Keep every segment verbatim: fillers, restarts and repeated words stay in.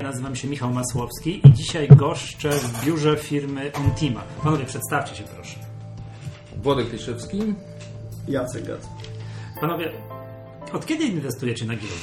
nazywam się Michał Masłowski i dzisiaj goszczę w biurze firmy Ontima. Panowie, przedstawcie się proszę. Włodek Liszewski. Jacek Gac. Panowie, od kiedy inwestujecie na giełdzie?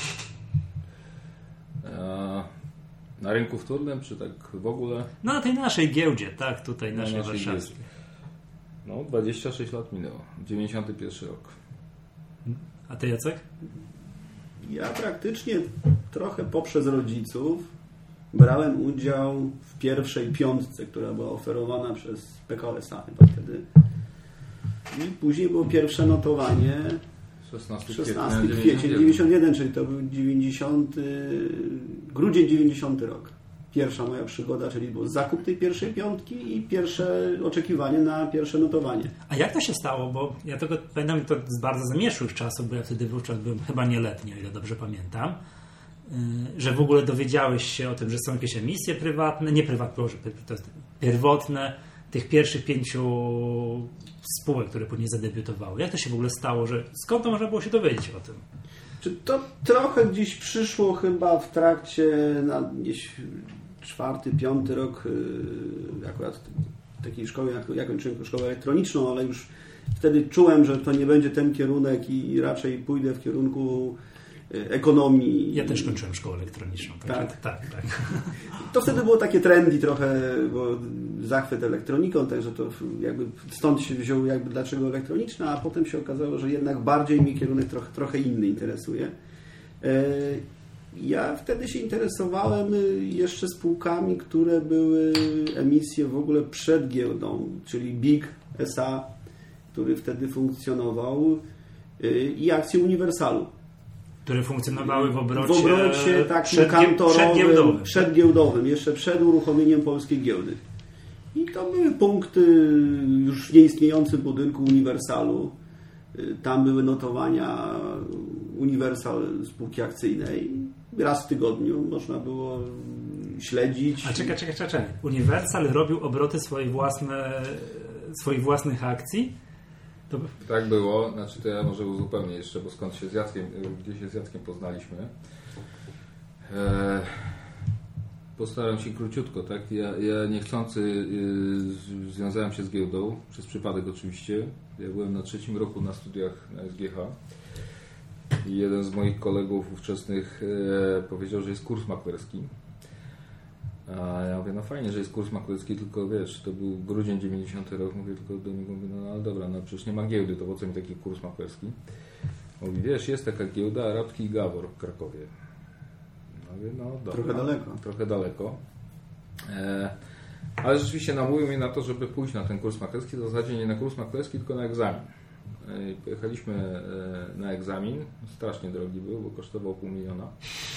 Na rynku wtórnym, czy tak w ogóle? No na tej naszej giełdzie, tak, tutaj na naszej naszej warszawskiej. No, dwadzieścia sześć lat minęło. dziewięćdziesiąty pierwszy rok. A ty, Jacek? Ja praktycznie trochę poprzez rodziców brałem udział w pierwszej piątce, która była oferowana przez P K O S A chyba wtedy. I później było pierwsze notowanie szesnastego kwietnia dziewięćdziesiątego jeden, czyli to był dziewięćdziesiąty grudzień dziewięćdziesiąty rok. Pierwsza moja przygoda, czyli był zakup tej pierwszej piątki i pierwsze oczekiwanie na pierwsze notowanie. A jak to się stało? Bo ja tego pamiętam to z bardzo zamieszłych czasów, bo ja wtedy wówczas byłem chyba nieletni, o ile dobrze pamiętam, że w ogóle dowiedziałeś się o tym, że są jakieś emisje prywatne, nie prywatne, to jest pierwotne, tych pierwszych pięciu spółek, które później zadebiutowały. Jak to się w ogóle stało, że skąd to można było się dowiedzieć o tym? Czy to trochę gdzieś przyszło chyba w trakcie na gdzieś czwarty, piąty rok yy, akurat takiej szkoły, jak ja kończyłem szkołę elektroniczną, ale już wtedy czułem, że to nie będzie ten kierunek i raczej pójdę w kierunku ekonomii. Ja też kończyłem szkołę elektroniczną. Tak, tak, tak. To wtedy było takie trendy trochę, bo zachwyt elektroniką, także to jakby stąd się wziął jakby dlaczego elektroniczna, a potem się okazało, że jednak bardziej mnie kierunek trochę, trochę inny interesuje. Ja wtedy się interesowałem jeszcze spółkami, które były emisje w ogóle przed giełdą, czyli B I G S A, który wtedy funkcjonował, i akcje Uniwersalu. Które funkcjonowały w obrocie, w obrocie takim przed, kantorowym, przedgiełdowym. przedgiełdowym, jeszcze przed uruchomieniem polskiej giełdy. I to były punkty już w nieistniejącym budynku Uniwersalu. Tam były notowania Uniwersal spółki akcyjnej. Raz w tygodniu można było śledzić. A czekaj, czekaj, czekaj. Uniwersal robił obroty swoje własne, swoich własnych akcji? To... Tak było, znaczy to ja może uzupełnię jeszcze, bo skąd się z Jackiem, gdzie się z Jackiem poznaliśmy. Eee, postaram się króciutko, tak? Ja, ja niechcący yy, związałem się z giełdą, przez przypadek oczywiście. Ja byłem na trzecim roku na studiach na S G H i jeden z moich kolegów ówczesnych e, powiedział, że jest kurs maklerski. A ja mówię, no fajnie, że jest kurs maklerski, tylko wiesz, to był grudzień dziewięćdziesiąty rok, mówię tylko do niego, mówię, no ale dobra, no przecież nie ma giełdy, to po co mi taki kurs maklerski? Mówi, wiesz, jest taka giełda Arabki i Gawor w Krakowie. No mówię, no dobra. Trochę daleko. Trochę daleko. E, ale rzeczywiście namówił mnie na to, żeby pójść na ten kurs maklerski, w zasadzie nie na kurs maklerski, tylko na egzamin. E, pojechaliśmy e, na egzamin, strasznie drogi był, bo kosztował pół miliona.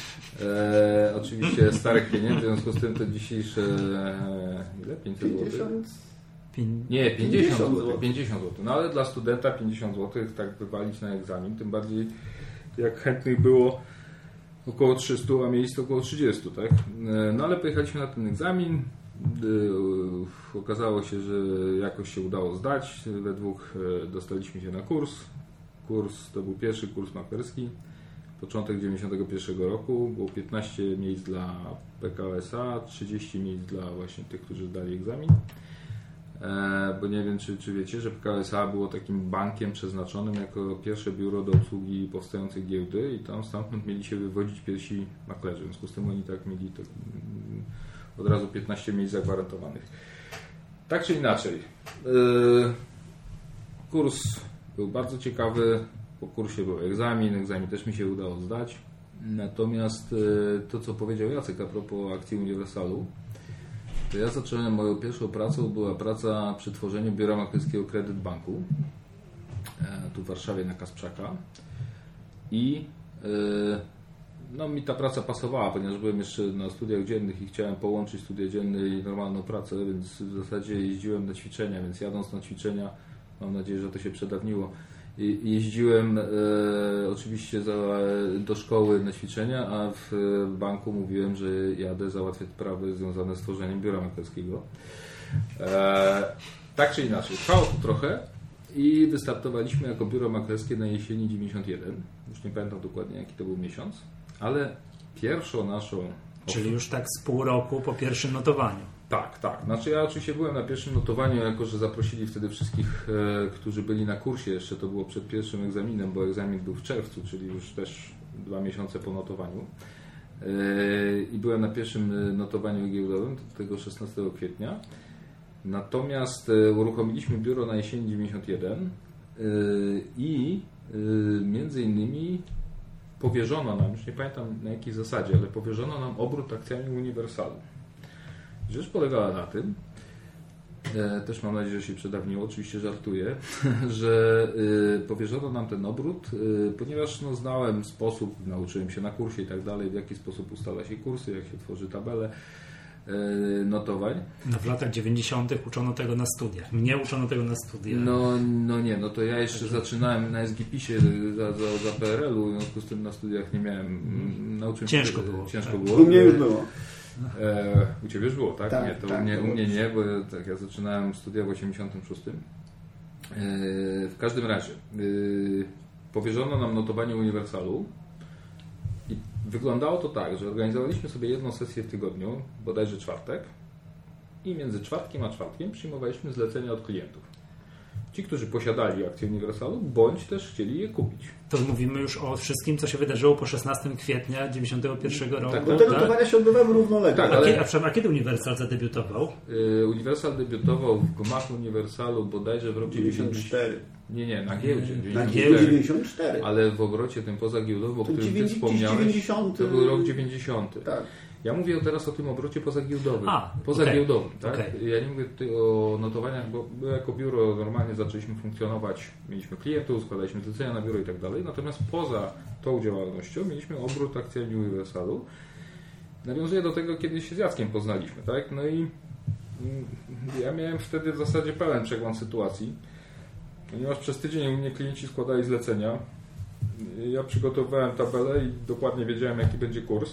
E, oczywiście starych pieniędzy, w związku z tym to dzisiejsze e, ile? pięćset złotych? Nie, pięćdziesiąt złotych. pięćdziesiąt złotych. No ale dla studenta pięćdziesiąt złotych tak wywalić na egzamin, tym bardziej jak chętnych było około trzysta, a miejsc około trzydzieści, tak? E, no ale pojechaliśmy na ten egzamin. E, okazało się, że jakoś się udało zdać. We dwóch e, dostaliśmy się na kurs. Kurs to był pierwszy kurs maklerski. Początek dziewięćdziesiątego pierwszego roku, było piętnaście miejsc dla P K O S A, trzydzieści miejsc dla właśnie tych, którzy zdali egzamin. E, bo nie wiem, czy, czy wiecie, że P K O S A było takim bankiem przeznaczonym jako pierwsze biuro do obsługi powstającej giełdy i tam stamtąd mieli się wywodzić pierwsi maklerzy. W związku z tym oni tak mieli tak, od razu piętnaście miejsc zagwarantowanych. Tak czy inaczej, e, kurs był bardzo ciekawy. Po kursie był egzamin, egzamin też mi się udało zdać. Natomiast to, co powiedział Jacek a propos akcji Uniwersalu, to ja zacząłem, moją pierwszą pracą była praca przy tworzeniu biura maklerskiego Kredyt Banku, tu w Warszawie na Kasprzaka. I no, mi ta praca pasowała, ponieważ byłem jeszcze na studiach dziennych i chciałem połączyć studia dzienne i normalną pracę, więc w zasadzie jeździłem na ćwiczenia, więc jadąc na ćwiczenia, mam nadzieję, że to się przedawniło, jeździłem e, oczywiście za, do szkoły na ćwiczenia, a w banku mówiłem, że jadę załatwiać sprawy związane z tworzeniem biura maklerskiego. E, tak czy inaczej, trwało to trochę i wystartowaliśmy jako biuro maklerskie na jesieni dziewięćdziesiąt jeden. Już nie pamiętam dokładnie, jaki to był miesiąc, ale pierwszą naszą Czyli już tak z pół roku po pierwszym notowaniu. Tak, tak. Znaczy ja oczywiście byłem na pierwszym notowaniu, jako że zaprosili wtedy wszystkich, e, którzy byli na kursie, jeszcze to było przed pierwszym egzaminem, bo egzamin był w czerwcu, czyli już też dwa miesiące po notowaniu. E, I byłem na pierwszym notowaniu giełdowym, tego szesnastego kwietnia. Natomiast e, uruchomiliśmy biuro na jesieni dziewięćdziesiąt jeden e, i e, między innymi powierzono nam, już nie pamiętam na jakiej zasadzie, ale powierzono nam obrót akcjami Uniwersalu. Rzecz polegała na tym, e, też mam nadzieję, że się przedawniło, oczywiście żartuję, że e, powierzono nam ten obrót, e, ponieważ no, znałem sposób, nauczyłem się na kursie i tak dalej, w jaki sposób ustala się kursy, jak się tworzy tabelę e, notowań. No w latach dziewięćdziesiątych uczono tego na studiach. Mnie uczono tego na studiach. No, no nie, no to ja jeszcze Także... zaczynałem na S G P ie za, za, za P R L u, w związku z tym na studiach nie miałem, hmm. nauczyłem ciężko się, było. Ciężko tak. było. U mnie już było. E, u Ciebie już było, tak? tak nie, to tak, u, mnie, to u mnie nie, bo tak, ja zaczynałem studia w osiemdziesiątym szóstym. E, w każdym razie e, powierzono nam notowanie Uniwersalu i wyglądało to tak, że organizowaliśmy sobie jedną sesję w tygodniu, bodajże czwartek, i między czwartkiem a czwartkiem przyjmowaliśmy zlecenia od klientów. Ci, którzy posiadali akcje Uniwersalu, bądź też chcieli je kupić. To mówimy już o wszystkim, co się wydarzyło po szesnastego kwietnia dziewięćdziesiątego pierwszego roku. Tak, bo te notowania się odbywały równolegle. Tak, a, ale... kiedy, a, a kiedy Uniwersal zadebiutował? Yy, Uniwersal debiutował w gmachu Uniwersalu bodajże w roku dziewięćdziesiąt cztery. Nie, nie, na giełdzie. Na giełdzie dziewięćdziesiąt cztery. Ale w obrocie tym pozagiełdowym, o którym dziewięćdziesiąt, Ty wspomniałeś, dziewięćdziesiąty. to był rok dziewięćdziesiąty. Tak. Ja mówię teraz o tym obrocie pozagiełdowym. A, pozagiełdowym, okay. tak? Okay. Ja nie mówię tutaj o notowaniach, bo my jako biuro normalnie zaczęliśmy funkcjonować, mieliśmy klientów, składaliśmy zlecenia na biuro i tak dalej, natomiast poza tą działalnością mieliśmy obrót akcjami Uniwersalu. Nawiązuję do tego, kiedy się z Jackiem poznaliśmy, tak? No i ja miałem wtedy w zasadzie pełen przegląd sytuacji, ponieważ przez tydzień u mnie klienci składali zlecenia. Ja przygotowałem tabelę i dokładnie wiedziałem, jaki będzie kurs.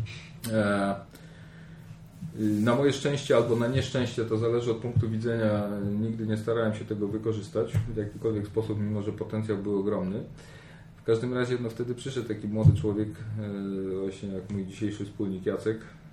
Na moje szczęście albo na nieszczęście, to zależy od punktu widzenia, nigdy nie starałem się tego wykorzystać w jakikolwiek sposób, mimo że potencjał był ogromny. W każdym razie no, wtedy przyszedł taki młody człowiek, właśnie jak mój dzisiejszy wspólnik Jacek,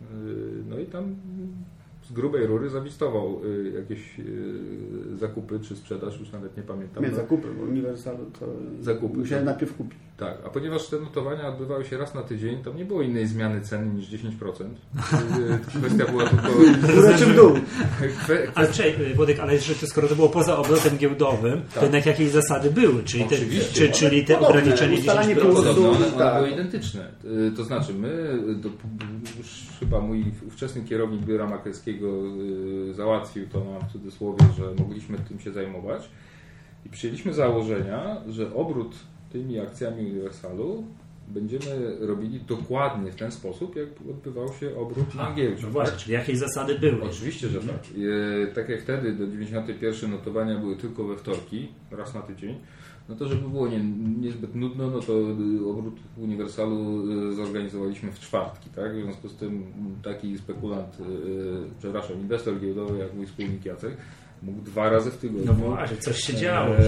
no i tam z grubej rury zawistował jakieś zakupy czy sprzedaż, już nawet nie pamiętam. Nie, zakupy, bo Uniwersalu to zakupy. musiałem najpierw kupić. Tak, a ponieważ te notowania odbywały się raz na tydzień, tam nie było innej zmiany ceny niż dziesięć procent. Kwestia była tylko... Górę czy w dół? Kwe... Ale czekaj, Włodek, ale skoro to było poza obrotem giełdowym, tak. to jednak jakieś zasady były, czyli te, czy, czyli te podobne, ograniczenie dziesięć procent. Podobne, one, one tak. były identyczne. To znaczy my, do, już chyba mój ówczesny kierownik biura maklerskiego załatwił to, mam w cudzysłowie, że mogliśmy tym się zajmować i przyjęliśmy założenia, że obrót tymi akcjami Uniwersalu będziemy robili dokładnie w ten sposób, jak odbywał się obrót na giełdzie. No właśnie, czyli jakieś zasady były? Oczywiście, że tak. E, tak jak wtedy do dziewięćdziesiątego pierwszego notowania były tylko we wtorki, raz na tydzień, no to żeby było nie, niezbyt nudno, no to obrót Uniwersalu zorganizowaliśmy w czwartki, tak? W związku z tym taki spekulant, e, przepraszam, inwestor giełdowy jak mój wspólnik Jacek, mógł dwa razy w tygodniu. No właśnie, coś się działo.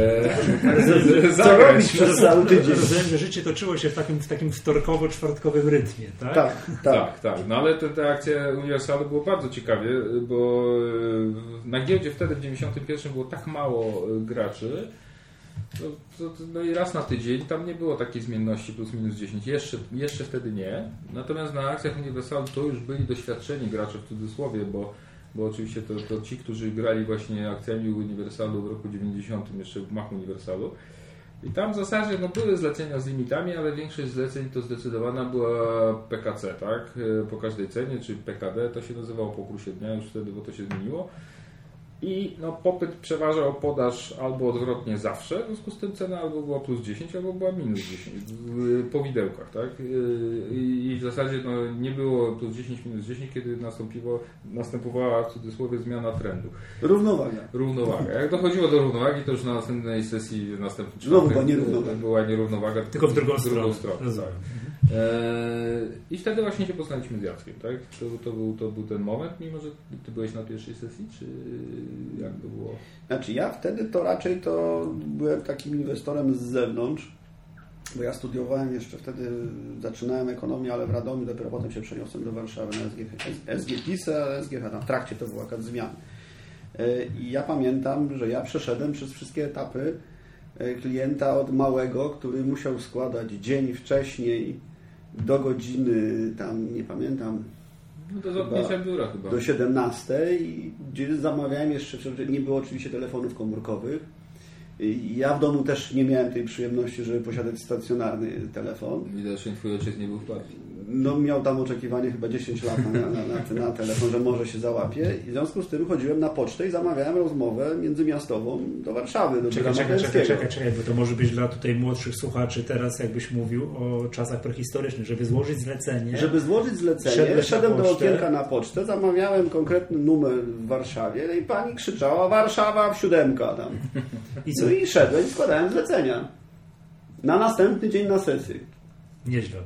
Eee, Co robić przez cały tydzień? Rozumiem, że życie toczyło się w takim, w takim wtorkowo-czwartkowym rytmie, tak? Tak, tak. tak, tak. No ale te, te akcje Uniwersalu było bardzo ciekawie, bo na giełdzie wtedy w dziewięćdziesiątym pierwszym było tak mało graczy, no, to, no i raz na tydzień tam nie było takiej zmienności plus minus dziesięć. Jeszcze, jeszcze wtedy nie. Natomiast na akcjach Uniwersalu to już byli doświadczeni gracze w cudzysłowie, bo bo oczywiście to, to ci, którzy grali właśnie akcjami Uniwersalu w roku dziewięćdziesiątym, jeszcze w gmachu Uniwersalu. I tam w zasadzie no, były zlecenia z limitami, ale większość zleceń to zdecydowana była P K C, tak? Po każdej cenie, czy P K D to się nazywało po kursie dnia, już wtedy, bo to się zmieniło. I no, popyt przeważał podaż albo odwrotnie zawsze, w związku z tym cena albo była plus dziesięć, albo była minus dziesięć po widełkach, tak? I w zasadzie no, nie było plus dziesięć, minus dziesięć, kiedy nastąpiło, następowała w cudzysłowie zmiana trendu. Równowaga. Równowaga. Jak dochodziło do równowagi, to już na następnej sesji, w następnym Znowu była nierównowaga. Była nierównowaga, tylko w drugą, w drugą stronę. stronę. Tak. I wtedy właśnie się poznaliśmy z Jackiem, tak? To, to, był, to był ten moment, mimo że ty byłeś na pierwszej sesji, czy jak to było? Znaczy ja wtedy to raczej to byłem takim inwestorem z zewnątrz, bo ja studiowałem jeszcze wtedy, zaczynałem ekonomię, ale w Radomiu, dopiero potem się przeniosłem do Warszawy na S G H, S G PiS, a S G H tam w trakcie to była jakaś zmiana. I ja pamiętam, że ja przeszedłem przez wszystkie etapy klienta od małego, który musiał składać dzień wcześniej do godziny, tam nie pamiętam, no do zamknięcia biura chyba. Do siedemnastej, gdzie zamawiałem jeszcze, nie było oczywiście telefonów komórkowych. Ja w domu też nie miałem tej przyjemności, żeby posiadać stacjonarny telefon. Widocznie twój ojciec nie był w partii. No miał tam oczekiwanie chyba dziesięć lat na, na, na, na telefon, że może się załapie. I w związku z tym chodziłem na pocztę i zamawiałem rozmowę międzymiastową do Warszawy. Do czekaj, czekaj, czekaj, czekaj, czekaj, bo to może być dla tutaj młodszych słuchaczy teraz, jakbyś mówił o czasach prehistorycznych, żeby złożyć zlecenie. Żeby złożyć zlecenie, szedłem do okienka na pocztę, zamawiałem konkretny numer w Warszawie i pani krzyczała Warszawa w siódemka tam. I co? No i szedłem i składałem zlecenia. Na następny dzień na sesję. Nieźle.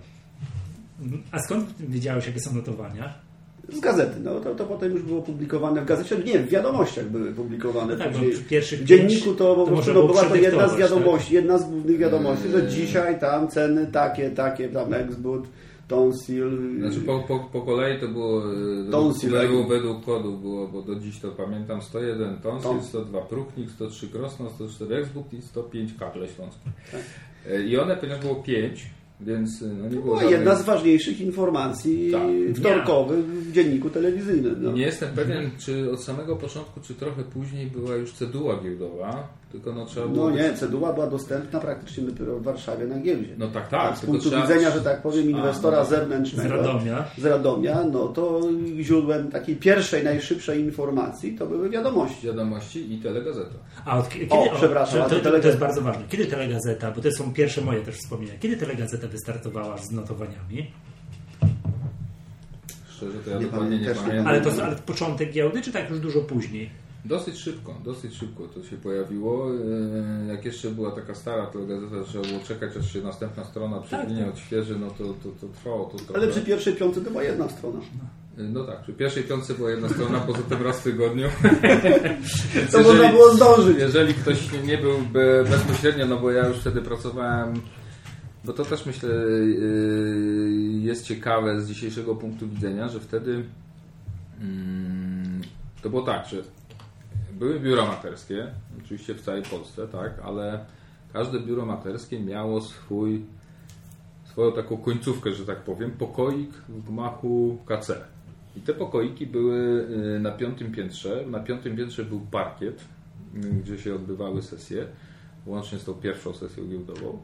A skąd wiedziałeś, jakie są notowania? Z gazety. No to, to potem już było publikowane w gazecie. Nie, w wiadomościach były publikowane. Tak, w pierwszych w dzienniku to po prostu no, była to jedna z wiadomości, tak? jedna z głównych wiadomości, że dzisiaj tam ceny takie, takie, tam Exbud, Tonsil. Znaczy po, po, po kolei to było Tonsil, według, według kodów było, bo do dziś to pamiętam sto jeden Tonsil, sto dwa Pruchnik, sto trzy Krosno, sto cztery Exbud i sto pięć Karle Śląskie. Tak. I one, ponieważ było pięć, więc no nie to było była jedna z ważniejszych informacji tak. wtorkowych w dzienniku telewizyjnym. No. Nie jestem pewien, czy od samego początku, czy trochę później była już ceduła giełdowa, tylko no trzeba było... No nie, ceduła była dostępna praktycznie dopiero w Warszawie na giełdzie. No tak, tak. Z punktu trzeba... widzenia, że tak powiem, inwestora A, no, zewnętrznego. Z Radomia. Z Radomia, no to źródłem takiej pierwszej, najszybszej informacji to były wiadomości. Wiadomości i telegazeta. A od kiedy, o, przepraszam. To, to, to, to jest bardzo ważne. Kiedy telegazeta, bo to są pierwsze moje też wspomnienia, kiedy telegazeta wystartowała z notowaniami? Szczerze to ja nie dokładnie nie pamiętam. Nie ale to ale początek giełdy, czy tak już dużo później? Dosyć szybko, dosyć szybko to się pojawiło. Jak jeszcze była taka stara telegazeta, że trzeba było czekać, aż się następna strona przewinie, tak, tak. odświeży, no to, to, to trwało to trochę. Ale przy pierwszej piątce to była jedna strona. No tak, przy pierwszej piątce była jedna strona, poza tym raz w tygodniu. To jeżeli, można było zdążyć. Jeżeli ktoś nie był bezpośrednio, no bo ja już wtedy pracowałem, bo to też myślę jest ciekawe z dzisiejszego punktu widzenia, że wtedy to było tak, że były biura maklerskie, oczywiście w całej Polsce, tak, ale każde biuro maklerskie miało swój, swoją taką końcówkę, że tak powiem, pokoik w gmachu K C. I te pokoiki były na piątym piętrze. Na piątym piętrze był parkiet, gdzie się odbywały sesje, łącznie z tą pierwszą sesją giełdową.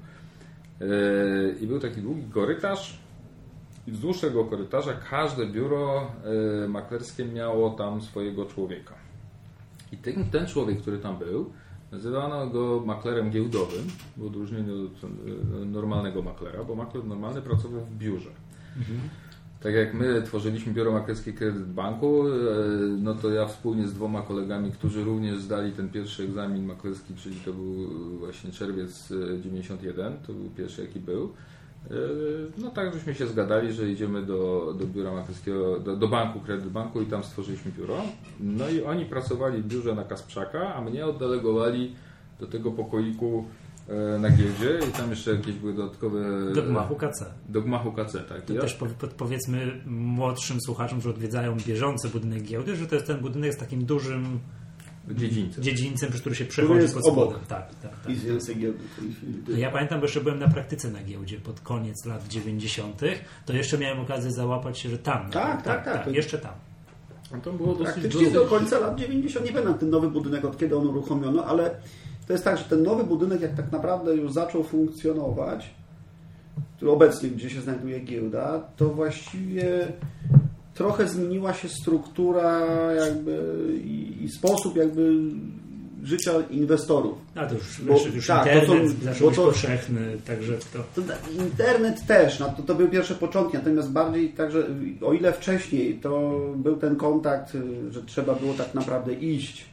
I był taki długi korytarz. I wzdłuż tego korytarza każde biuro maklerskie miało tam swojego człowieka. I ten, ten człowiek, który tam był, nazywano go maklerem giełdowym, w odróżnieniu od normalnego maklera, bo makler normalny pracował w biurze. Mhm. Tak jak my tworzyliśmy biuro maklerskie Kredyt Banku, no to ja wspólnie z dwoma kolegami, którzy również zdali ten pierwszy egzamin maklerski, czyli to był właśnie czerwiec dziewięćdziesiąty jeden, to był pierwszy jaki był. No tak, żeśmy się zgadali, że idziemy do, do biura maklerskiego, do, do banku, Kredyt Banku i tam stworzyliśmy biuro. No i oni pracowali w biurze na Kasprzaka, a mnie oddelegowali do tego pokoiku na giełdzie i tam jeszcze jakieś były dodatkowe... Do gmachu K C. Do gmachu K C, tak. To ja... też powiedzmy młodszym słuchaczom, że odwiedzają bieżący budynek giełdy, że to jest ten budynek z takim dużym dziedzińcem, dziedzińcem przez który się przechodzi pod spodem. Tak, tak, tak. I związek giełdy. Ja pamiętam, bo jeszcze byłem na praktyce na giełdzie pod koniec lat dziewięćdziesiątych, to jeszcze miałem okazję załapać się, że tam. Tak, tak, tak. tak, tak. Jeszcze tam. A to było praktycznie do końca lat dziewięćdziesiątych. Nie pamiętam ten nowy budynek, od kiedy on uruchomiono, ale to jest tak, że ten nowy budynek, jak tak naprawdę już zaczął funkcjonować, który obecnie, gdzie się znajduje giełda, to właściwie trochę zmieniła się struktura jakby i, i sposób jakby życia inwestorów. A to już, bo, już tak, internet to są, zaczął być to, powszechny, także to... to... Internet też, no to, to były pierwsze początki, natomiast bardziej także, o ile wcześniej to był ten kontakt, że trzeba było tak naprawdę iść,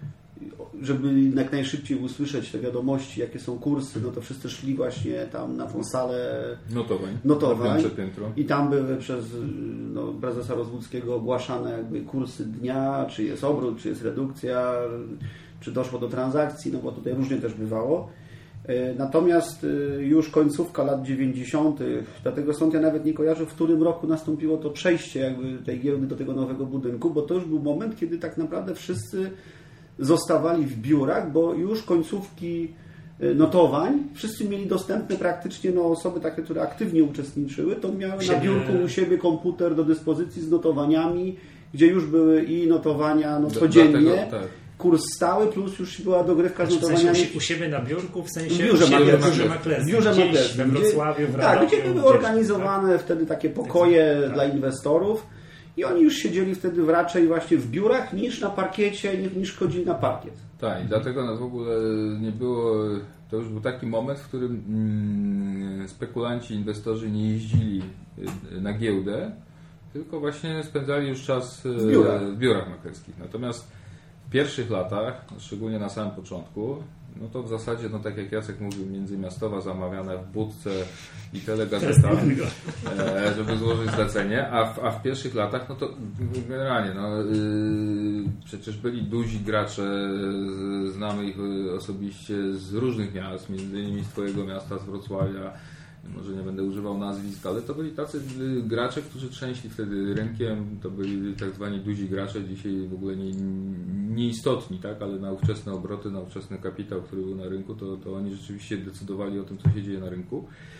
żeby jak najszybciej usłyszeć te wiadomości, jakie są kursy, no to wszyscy szli właśnie tam na tą salę notowań, notowań. I tam były przez no, prezesa Rozwódzkiego ogłaszane jakby kursy dnia, czy jest obrót, czy jest redukcja, czy doszło do transakcji, no bo tutaj różnie też bywało. Natomiast już końcówka lat dziewięćdziesiątych, dlatego stąd ja nawet nie kojarzę, w którym roku nastąpiło to przejście jakby tej giełdy do tego nowego budynku, bo to już był moment, kiedy tak naprawdę wszyscy zostawali w biurach, bo już końcówki notowań wszyscy mieli dostępne praktycznie, no osoby takie, które aktywnie uczestniczyły, to miały na biurku u siebie komputer do dyspozycji z notowaniami, gdzie już były i notowania no, codziennie. Dlatego, tak. Kurs stały, plus już była dogrywka z notowaniami. W sensie u siebie na biurku, w sensie w biurze maklerskim. W biurze maklerskim. We Wrocławiu, w Radomiu, tak, gdzie były gdzieś, organizowane tak? wtedy takie pokoje tak. dla inwestorów i oni już siedzieli wtedy raczej właśnie w biurach niż na parkiecie, niż chodzili na parkiet. Tak, i dlatego nas w ogóle nie było, to już był taki moment, w którym mm, spekulanci, inwestorzy nie jeździli na giełdę, tylko właśnie spędzali już czas w biurach, w biurach maklerskich. Natomiast w pierwszych latach, szczególnie na samym początku, no to w zasadzie, no tak jak Jacek mówił, międzymiastowa zamawiane w budce i telegazeta, e, żeby złożyć zlecenie, a w, a w pierwszych latach, no to generalnie, no, yy, przecież byli duzi gracze, znamy ich osobiście z różnych miast, między innymi z Twojego miasta, z Wrocławia, może nie będę używał nazwisk, ale to byli tacy gracze, którzy trzęśli wtedy rynkiem, to byli tak zwani duzi gracze, dzisiaj w ogóle nie, nieistotni, tak? Ale na ówczesne obroty, na ówczesny kapitał, który był na rynku, to, to oni rzeczywiście decydowali o tym, co się dzieje na rynku.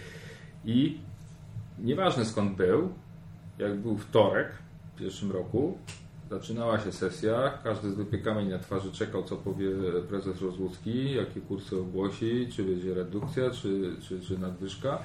I nieważne skąd był, jak był wtorek w pierwszym roku, zaczynała się sesja, każdy z wypiekami na twarzy czekał, co powie prezes Rozłucki, jakie kursy ogłosi, czy będzie redukcja, czy, czy, czy nadwyżka.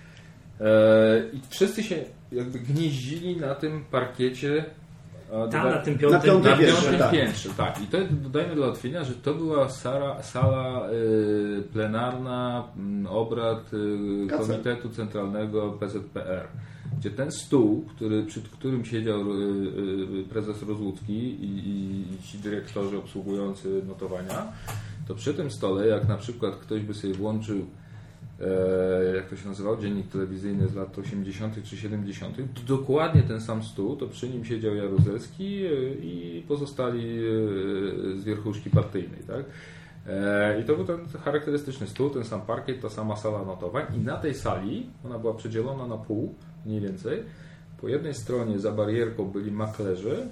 I wszyscy się jakby gnieździli na tym parkiecie. Tam doda- na tym piątym, na piątym, na piętrze, piątym tak. piętrze. Tak. I to dodajmy dla ułatwienia, że to była sala, sala y, plenarna y, obrad y, Komitetu Centralnego P Z P R, gdzie ten stół, który, przed którym siedział y, y, prezes Rozłucki i, i, i ci dyrektorzy obsługujący notowania, to przy tym stole, jak na przykład ktoś by sobie włączył jak to się nazywał, dziennik telewizyjny z lat osiemdziesiątych czy siedemdziesiątych, to dokładnie ten sam stół, to przy nim siedział Jaruzelski i pozostali z wierchuszki partyjnej, tak? I to był ten charakterystyczny stół, ten sam parkiet, ta sama sala notowań i na tej sali, ona była przedzielona na pół, mniej więcej, po jednej stronie za barierką byli maklerzy,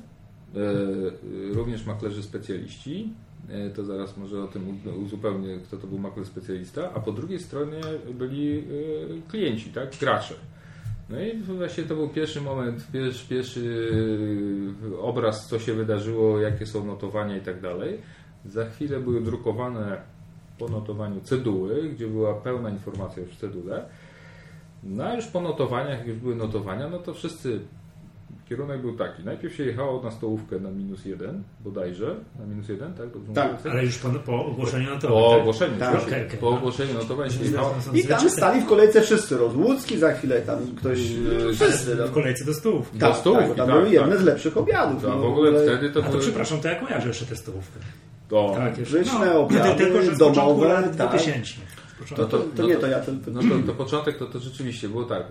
również maklerzy specjaliści, to zaraz może o tym uzupełnię, kto to był makler specjalista, a po drugiej stronie byli klienci, tak, gracze. No i właśnie to był pierwszy moment, pierwszy, pierwszy obraz, co się wydarzyło, jakie są notowania i tak dalej. Za chwilę były drukowane po notowaniu ceduły, gdzie była pełna informacja już w cedule. No a już po notowaniach, jak już były notowania, no to wszyscy... Kierunek był taki. Najpierw się jechało na stołówkę na minus jeden, bodajże. Na minus jeden, tak? Dobrze tak, mówię? Ale już po, po ogłoszeniu notowań. Po tak? ogłoszeniu, tak, okay, okay. Po ogłoszeniu notowań się jechało. I tam stali w kolejce wszyscy. Rozłucki, za chwilę tam ktoś... Yy, wszyscy. W kolejce do stołówki. Tak, do stołówki, tak, tam tak, były tak. jedne z lepszych obiadów. To, no, w ogóle wtedy to A to były... przepraszam, to ja kojarzę jeszcze tę stołówkę. To... Tak, Pyszne no, obiady, tylko, że z domowe. lat tak. dwutysięcznych. To, to, to, to nie, to ja to... No to, to początek to, to rzeczywiście było tak.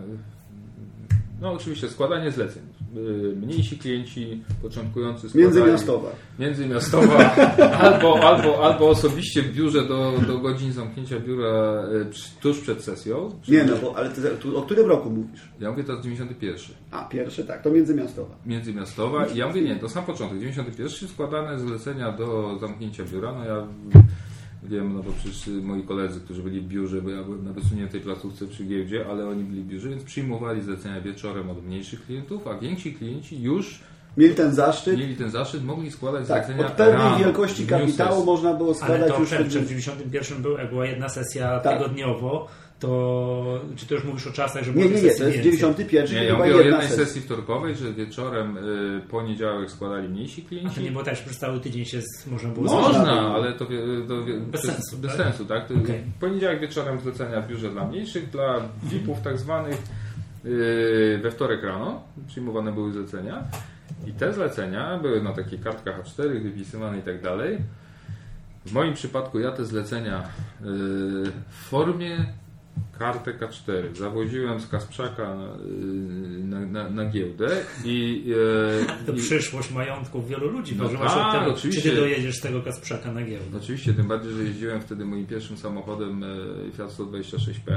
No oczywiście składanie zleceń. Mniejsi klienci, początkujący składali... Międzymiastowa. Międzymiastowa. albo, albo, albo osobiście w biurze do, do godzin zamknięcia biura tuż przed sesją. Nie no, bo, ale ty, tu, o którym roku mówisz? Ja mówię to z dziewięćdziesiąty pierwszy. A, pierwszy, tak, to międzymiastowa. Międzymiastowa i ja mówię nie, to sam początek. dziewięćdziesiąty pierwszy składane zlecenia do zamknięcia biura. No ja... Wiem, no bo przecież moi koledzy, którzy byli w biurze, bo ja byłem na wysuniętej placówce przy giełdzie, ale oni byli w biurze, więc przyjmowali zlecenia wieczorem od mniejszych klientów, a więksi klienci już mieli ten zaszczyt, mieli ten zaszczyt mogli składać tak, zlecenia od pewnej rano, wielkości kapitału można było składać ale to już... przed, przed dziewięćdziesiątym pierwszym był, jak była jedna sesja tak. tygodniowo, to czy to już mówisz o czasach, że nie, nie, nie, to jest dziewięćdziesiąty pierwszy. Nie, ja mówię o jednej sesji. sesji wtorkowej, że wieczorem y, poniedziałek składali mniejsi klienci. A to nie było tak, że przez cały tydzień się z, można było... Można, można ale to, to bez, bez sensu. Bez tak? sensu, tak? Okay. Poniedziałek wieczorem zlecenia w biurze dla mniejszych, dla V I P-ów tak zwanych y, we wtorek rano przyjmowane były zlecenia i te zlecenia były na takich kartkach A cztery wypisywane i tak dalej. W moim przypadku ja te zlecenia y, w formie kartę K cztery, zawoziłem z Kasprzaka na, na, na giełdę i... E, to i, przyszłość majątków wielu ludzi. No tak, tego, oczywiście. Czy ty dojedziesz z tego Kasprzaka na giełdę? Oczywiście, tym bardziej, że jeździłem wtedy moim pierwszym samochodem Fiat sto dwadzieścia sześć P.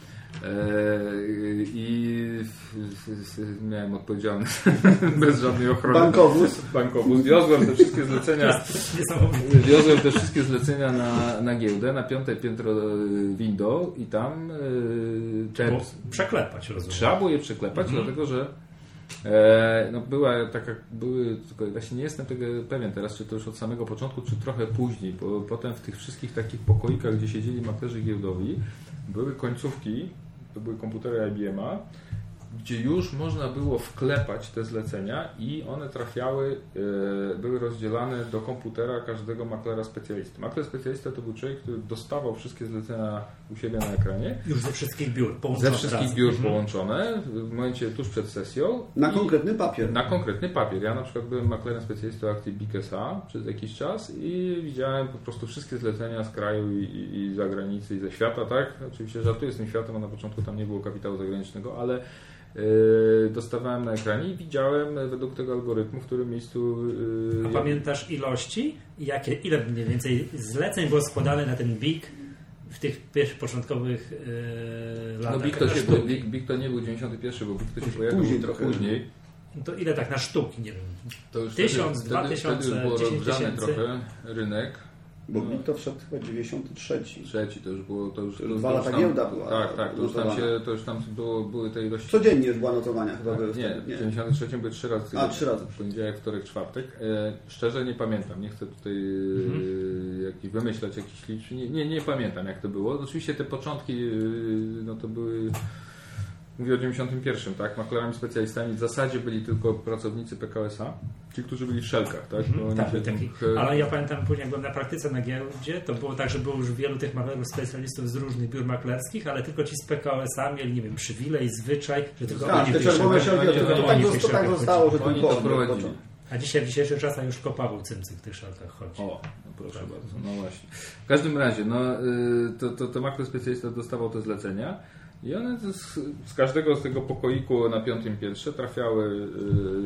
I miałem odpowiedzialny bez żadnej ochrony bankowóz. bankowóz. Wiozłem te wszystkie zlecenia wiozłem te wszystkie zlecenia na, na giełdę, na piąte piętro window i tam te, przeklepać, rozumiem. Trzeba było je przeklepać, mhm. dlatego że e, no była taka, były, tylko właśnie nie jestem tego pewien teraz, czy to już od samego początku, czy trochę później, bo potem w tych wszystkich takich pokoikach, gdzie siedzieli maklerzy giełdowi, były końcówki, to były komputery I B M a, gdzie już można było wklepać te zlecenia i one trafiały, e, były rozdzielane do komputera każdego maklera specjalisty. Makler specjalista to był człowiek, który dostawał wszystkie zlecenia u siebie na ekranie. Już ze wszystkich biur połączone. Ze wszystkich biur mhm. połączone w momencie tuż przed sesją. Na konkretny papier. Na konkretny papier. Ja na przykład byłem maklerem specjalistą akcji B I K S A przez jakiś czas i widziałem po prostu wszystkie zlecenia z kraju i, i, i z zagranicy i ze świata, tak? Oczywiście żartuję z tym światem, a na początku tam nie było kapitału zagranicznego, ale Yy, dostawałem na ekranie i widziałem według tego algorytmu, w którym miejscu... Yy, A pamiętasz ilości? Jakie, ile mniej więcej zleceń było składane na ten B I K w tych pierwszych początkowych yy, latach? No B I K to, się, B I K, B I K to nie był dziewięćdziesiąty pierwszy, bo B I K to się pojawił później trochę później. To ile tak na sztuki? Nie wiem. To już Tysiąc, wtedy, dwa tysiące, wtedy już było dziesięć rozgrzany tysięcy. trochę rynek. Bo B I K to wszedł chyba dziewięćdziesiąty trzeci. Trzeci, to już było... To już, to już dwa lata tam, giełda była. Tak, tak, to już tam, się, to już tam było, były te ilości... Codziennie już była notowania chyba. Tak, nie, w dziewięćdziesiątym trzecim były trzy razy. A, trzy razy. Poniedziałek, wtorek, czwartek. E, szczerze nie pamiętam, nie chcę tutaj mhm. e, jakiś, wymyślać jakichś liczb. Nie, nie, nie pamiętam jak to było. Oczywiście te początki, e, no to były... Mówię o dziewięćdziesiątym pierwszym, tak? Maklerami specjalistami w zasadzie byli tylko pracownicy P K S A, ci, którzy byli w szelkach, tak? Mm, tak, taki. Ale ja pamiętam później, jak byłem na praktyce na giełdzie, to było tak, że było już wielu tych maklerów specjalistów z różnych biur maklerskich, ale tylko ci z P K S A mieli, nie wiem, przywilej, zwyczaj, że tylko tak, oni te czerwone szelki, to, to, tak, to tak zostało, że oni to prowadzili. A dzisiaj w dzisiejszych czasach już kopawu cymcy w tych szelkach chodzi. O, no proszę tak. bardzo, no właśnie. W każdym razie, no, to, to, to makler specjalista dostawał te zlecenia. I one z, z każdego z tego pokoiku na piątym piętrze trafiały, yy,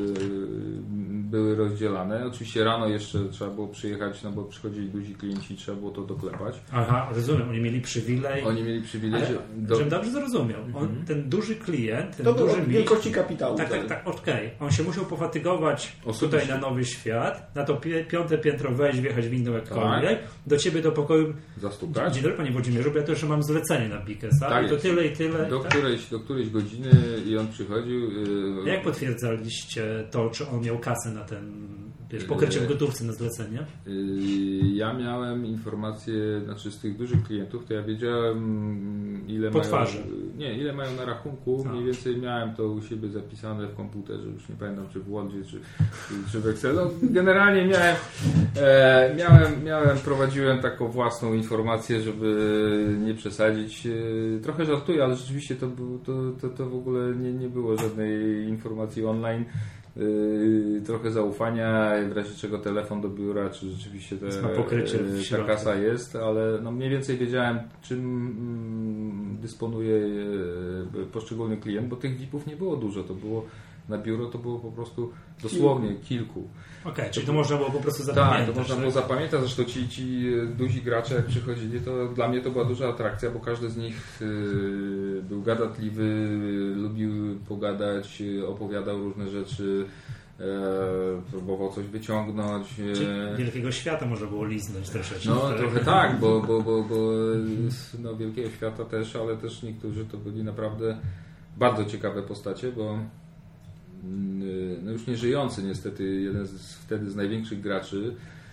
były rozdzielane. Oczywiście rano jeszcze trzeba było przyjechać, no bo przychodzili duzi klienci i trzeba było to doklepać. Aha, rozumiem, oni mieli przywilej. Oni mieli przywilej, ale, że... Do... Żebym dobrze zrozumiał, on, mhm. ten duży klient, ten to duży mi... wielkości kapitału. Tak, tak, tak, okej. Okay. On się musiał pofatygować tutaj na Nowy Świat, na to pi- piąte piętro wejść, wjechać windą jakkolwiek, tak. Do ciebie do pokoju zastukać. Dzień dobry, panie Włodzimierzu, bo ja to jeszcze mam zlecenie na B I K S A, tak i to tyle i tyle. Do, tak? którejś, do którejś godziny i on przychodził. Yy... Jak potwierdzaliście to, czy on miał kasę na ten, wiesz, pokrycie w gotówce na zlecenie? Yy, ja miałem informacje, znaczy z tych dużych klientów, to ja wiedziałem ile po mają. Twarzy. Nie, ile mają na rachunku. A. Mniej więcej miałem to u siebie zapisane w komputerze, już nie pamiętam czy w Wordzie, czy, czy w Excelu. No, generalnie miałem, e, miałem, miałem, prowadziłem taką własną informację, żeby nie przesadzić. E, trochę żartuję, ale rzeczywiście to, to, to, to w ogóle nie, nie było żadnej informacji online. Yy, trochę zaufania, w razie czego telefon do biura, czy rzeczywiście te, yy, ta kasa jest, ale no mniej więcej wiedziałem, czym mm, dysponuje yy, poszczególny klient, bo tych V I P-ów nie było dużo, to było na biuro, to było po prostu dosłownie kilku. Okej, okay, czyli to można było po prostu zapamiętać. Tak, to można było zapamiętać, zresztą ci, ci duzi gracze jak przychodzili, to dla mnie to była duża atrakcja, bo każdy z nich yy, był gadatliwy, yy, lubił pogadać, yy, opowiadał różne rzeczy, yy, próbował coś wyciągnąć. Yy. Czyli wielkiego świata można było liznąć troszeczkę. No trochę tak, bo, bo, bo, bo no, wielkiego świata też, ale też niektórzy to byli naprawdę bardzo ciekawe postacie, bo no już nie żyjący niestety, jeden z, wtedy z największych graczy,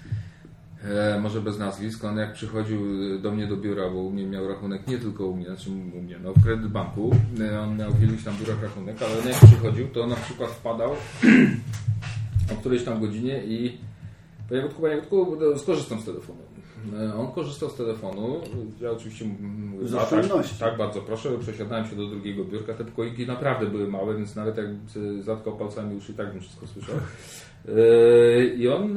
e, może bez nazwisk, on jak przychodził do mnie do biura, bo u mnie miał rachunek nie tylko u mnie, znaczy u mnie, no w Kredytbanku, on miał w iluś tam biurach rachunek, ale on jak przychodził, to na przykład wpadał o którejś tam godzinie i panie Wódku, panie Wódku, skorzystam z telefonu. On korzystał z telefonu. Ja oczywiście mówię, Z a tak, oszczędności. tak, bardzo proszę. Przesiadałem się do drugiego biurka. Te pokoiki naprawdę były małe, więc nawet jak zatkał palcami uszy, i tak bym wszystko słyszał. I on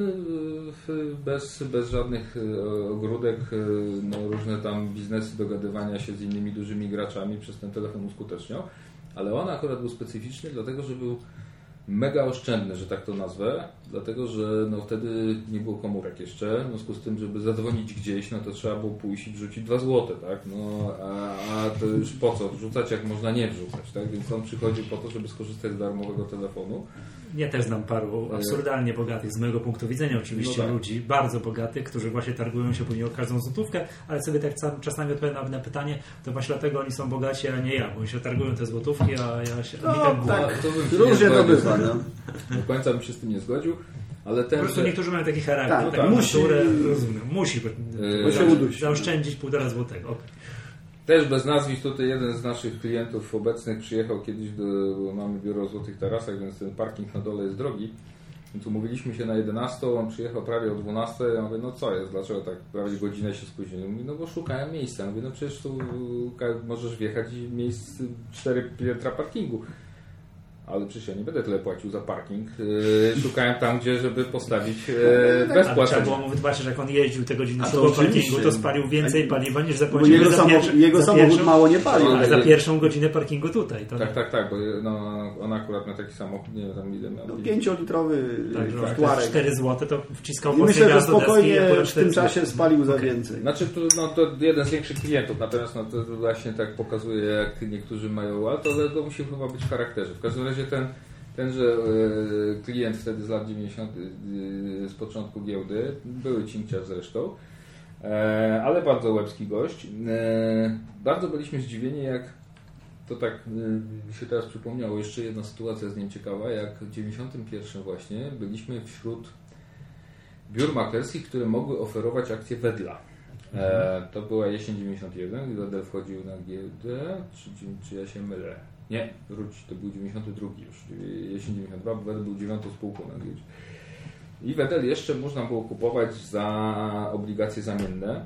bez, bez żadnych ogródek, no, różne tam biznesy, dogadywania się z innymi dużymi graczami przez ten telefon uskuteczniał. Ale on akurat był specyficzny, dlatego że był mega oszczędny, że tak to nazwę, dlatego że no, wtedy nie było komórek jeszcze, w związku z tym, żeby zadzwonić gdzieś, no to trzeba było pójść i wrzucić dwa złote, tak? No, a, a to już po co wrzucać, jak można nie wrzucać, tak? Więc on przychodził po to, żeby skorzystać z darmowego telefonu. Ja też znam paru absurdalnie bogatych, z mojego punktu widzenia oczywiście, no tak. ludzi, bardzo bogatych, którzy właśnie targują się później o każdą złotówkę, ale sobie tak czasami odpowiadam na pytanie, to właśnie dlatego oni są bogaci, a nie ja, bo oni się targują te złotówki, a ja się... No, tak, tak, to bym się różnie nie to zgodził. bywa, no. Do końca bym się z tym nie zgodził, ale ten, po prostu że... niektórzy mają taki charakter, tak, taką tak, musi, naturę, rozumiem, musi yy, się udusić. zaoszczędzić półtora złotego. Okay. Też bez nazwisk, tutaj jeden z naszych klientów obecnych przyjechał kiedyś, do, bo mamy biuro w Złotych Tarasach, więc ten parking na dole jest drogi. I tu mówiliśmy się na jedenastą, on przyjechał prawie o dwunastej, ja mówię, no co jest, dlaczego tak prawie godzinę się spóźniłem? Mówi, no bo szukałem miejsca. Ja mówię, no przecież tu możesz wjechać i miejsc cztery piętra parkingu. Ale przecież ja nie będę tyle płacił za parking. Yy, szukałem tam, gdzie, żeby postawić yy, bezpłatnie. Trzeba było mu wytłumaczyć, że jak on jeździł te godziny A szukał to parkingu, to spalił więcej paliwa niż zapłacił jego za, samochód, pierwszy, jego za samochód pierwszą, mało nie palił. ale za pierwszą godzinę parkingu tutaj. To tak, tak, tak, bo no, on akurat ma taki samochód, nie wiem tam ile miał. No, pięciolitrowy tak, Tuareg. cztery złote to wciskał I myślę, że spokojnie deski, w tym czasie spalił za okay. więcej. Znaczy to, no, to jeden z większych klientów, natomiast no, to właśnie tak pokazuje, jak niektórzy mają, ale to, to musi chyba być w charakterze. W każdym razie ten Tenże e, klient wtedy z lat dziewięćdziesiątych, e, z początku giełdy, były cinkciarz zresztą, e, ale bardzo łebski gość. E, bardzo byliśmy zdziwieni, jak to tak e, się teraz przypomniało, jeszcze jedna sytuacja z nim ciekawa, jak w dziewięćdziesiątym pierwszym właśnie byliśmy wśród biur maklerskich, które mogły oferować akcje Wedla. E, to była jesień dziewięćdziesiąt jeden, gdy Wedel wchodził na giełdę, czy, czy ja się mylę? Nie, wróć, to był dziewięćdziesiąty drugi już, jesień dziewięćdziesiąty drugi, Wedel był dziewiątą spółką na giełdzie. I Wedel jeszcze można było kupować za obligacje zamienne.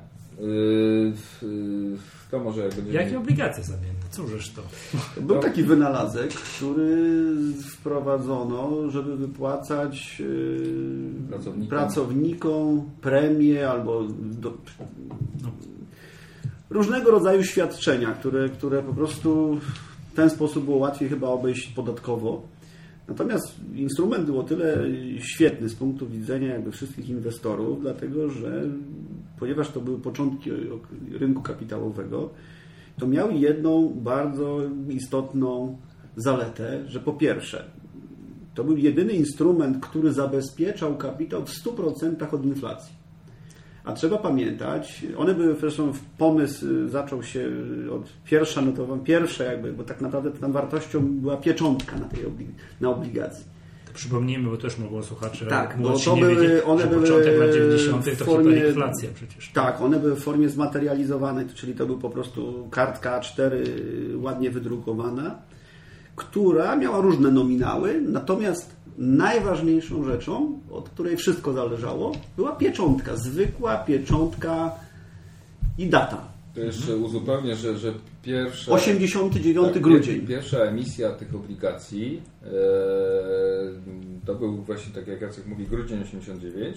To może jak będzie... Jakie obligacje zamienne? Cóżeż to? Był taki wynalazek, który wprowadzono, żeby wypłacać pracownikom, pracownikom premie albo do, no, różnego rodzaju świadczenia, które, które po prostu w ten sposób było łatwiej chyba obejść podatkowo. Natomiast instrument był o tyle świetny z punktu widzenia jakby wszystkich inwestorów, dlatego że ponieważ to były początki rynku kapitałowego, to miał jedną bardzo istotną zaletę, że po pierwsze to był jedyny instrument, który zabezpieczał kapitał w stu procentach od inflacji. A trzeba pamiętać, one były, zresztą pomysł zaczął się od pierwsza notowa, pierwsze jakby, bo tak naprawdę tam wartością była pieczątka na tej oblig- na obligacji. To przypomnijmy, bo też mogło słuchacze tak, bo młodsi to nie były, wiedzieć, one że były początek lat dziewięćdziesiątych to formie, hiperinflacja przecież. Tak, one były w formie zmaterializowanej, czyli to był po prostu kartka A cztery ładnie wydrukowana, która miała różne nominały, natomiast najważniejszą rzeczą, od której wszystko zależało, była pieczątka, zwykła pieczątka i data. To jeszcze uzupełnię, że, że pierwsza... osiemdziesiąty dziewiąty tak, grudzień. Pierwsza emisja tych obligacji e, to był właśnie, tak jak Jacek mówi, grudzień osiemdziesiąty dziewiąty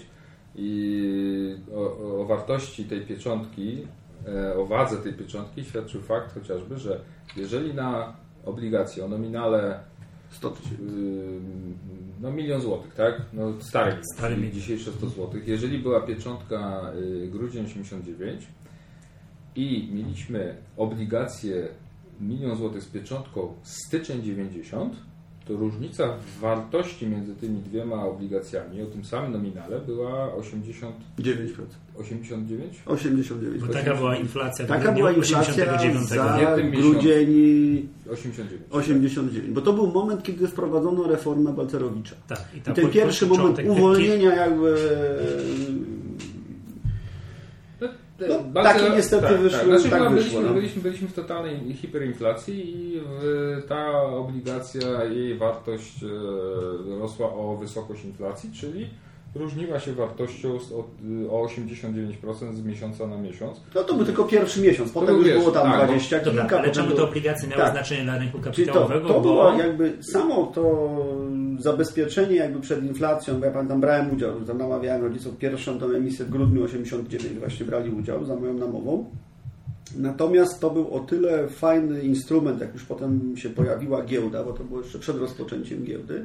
i o, o wartości tej pieczątki, e, o wadze tej pieczątki świadczył fakt chociażby, że jeżeli na obligacje o nominale sto tysięcy. No milion złotych, tak? No stary, stary milion, dzisiejsze sto złotych. Jeżeli była pieczątka y, grudzień osiemdziesiąty dziewiąty i mieliśmy obligacje milion złotych z pieczątką styczeń dziewięćdziesiąty, to różnica w wartości między tymi dwiema obligacjami o tym samym nominale była osiemdziesiąt dziewięć procent. osiemdziesiąt dziewięć? osiemdziesiąt dziewięć procent. Bo taka była inflacja. Taka była inflacja za grudzień osiemdziesiąt dziewięć. osiemdziesiąt dziewięć. Bo to był moment, kiedy wprowadzono reformę Balcerowicza. Tak, i, I ten po, pierwszy po, moment uwolnienia jakby... No, no, takie niestety tak, wyszło, tak. Znaczy, tak byliśmy, wyszło. No. Byliśmy, byliśmy w totalnej hiperinflacji i w, ta obligacja, jej wartość e, rosła o wysokość inflacji, czyli różniła się wartością z, o, o osiemdziesiąt dziewięć procent z miesiąca na miesiąc. No to był tylko pierwszy miesiąc, potem już wiesz, było tam tak, dwadzieścia Dobra, kilka. ale czemu było... te obligacje miały tak. znaczenie dla rynku Czyli to, kapitałowego? to bo... było jakby samo to zabezpieczenie jakby przed inflacją, bo ja pamiętam, brałem udział, tam namawiałem rodziców, pierwszą tą emisję w grudniu osiemdziesiąt dziewięć właśnie brali udział za moją namową. Natomiast to był o tyle fajny instrument, jak już potem się pojawiła giełda, bo to było jeszcze przed rozpoczęciem giełdy,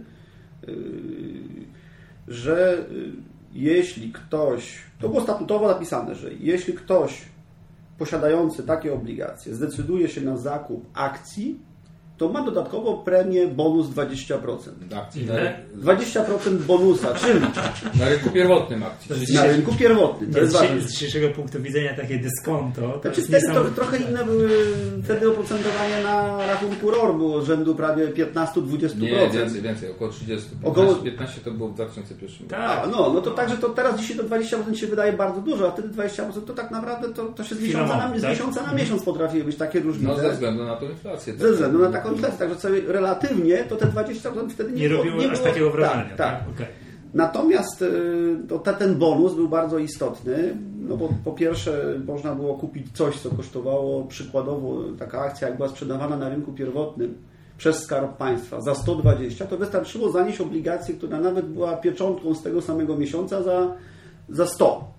że jeśli ktoś, to było statutowo napisane, że jeśli ktoś posiadający takie obligacje zdecyduje się na zakup akcji, to ma dodatkowo premię bonus dwadzieścia procent. Akcji Ile? na, dwadzieścia procent bonusa, czyli na rynku pierwotnym akcji. To jest na dzisiaj- rynku pierwotnym. To jest Z, ważne. z dzisiejszego punktu widzenia takie dyskonto. To Znaczy jest wtedy to, niesamowite. trochę inne były wtedy oprocentowanie na rachunku R O R było rzędu prawie piętnaście do dwudziestu procent. Nie, więcej, więcej, około trzydzieści. Około- piętnaście, piętnaście to było w dwa tysiące pierwszym roku. Tak. A, no, no to także to teraz dzisiaj to dwadzieścia procent się wydaje bardzo dużo, a wtedy dwadzieścia procent to tak naprawdę to, to się z miesiąca, na, z tak? miesiąca na miesiąc potrafiły być takie różnice. No ze względu na tą inflację. Ze względu na taką inflację, także sobie relatywnie to te dwadzieścia procent wtedy nie, Nie było, robiło nie aż było, takiego wrażenia. Tak, tak. Okej. Natomiast y, to, te, ten bonus był bardzo istotny, no bo po pierwsze można było kupić coś, co kosztowało przykładowo, taka akcja jak była sprzedawana na rynku pierwotnym przez Skarb Państwa za sto dwadzieścia, to wystarczyło zanieść obligację, która nawet była pieczątką z tego samego miesiąca za, za sto.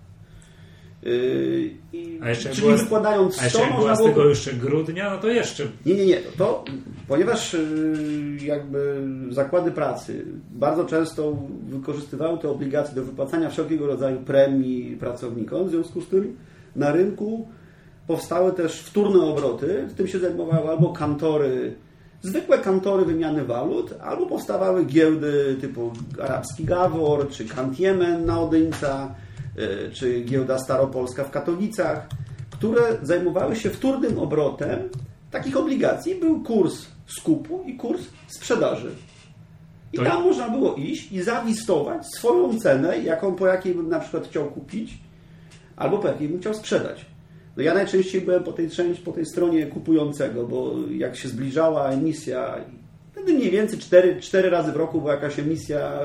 Yy, i, A jeszcze czyli była, wykładając a jeszcze sto jak można była z było... tego jeszcze grudnia, no to jeszcze Nie, nie, nie. To, ponieważ yy, jakby zakłady pracy bardzo często wykorzystywały te obligacje do wypłacania wszelkiego rodzaju premii pracownikom, w związku z tym na rynku powstały też wtórne obroty. Tym się zajmowały albo kantory, zwykłe kantory wymiany walut, albo powstawały giełdy typu arabski Gawor, czy Kantiemen na Odyńca, yy, czy giełda Staropolska w Katowicach, które zajmowały się wtórnym obrotem takich obligacji. Był kurs skupu i kurs sprzedaży. I To- tam można było iść i zawistować swoją cenę, jaką, po jakiej bym na przykład chciał kupić, albo po jakiej bym chciał sprzedać. No ja najczęściej byłem po tej, części, po tej stronie kupującego, bo jak się zbliżała emisja, wtedy mniej więcej cztery, cztery razy w roku była jakaś emisja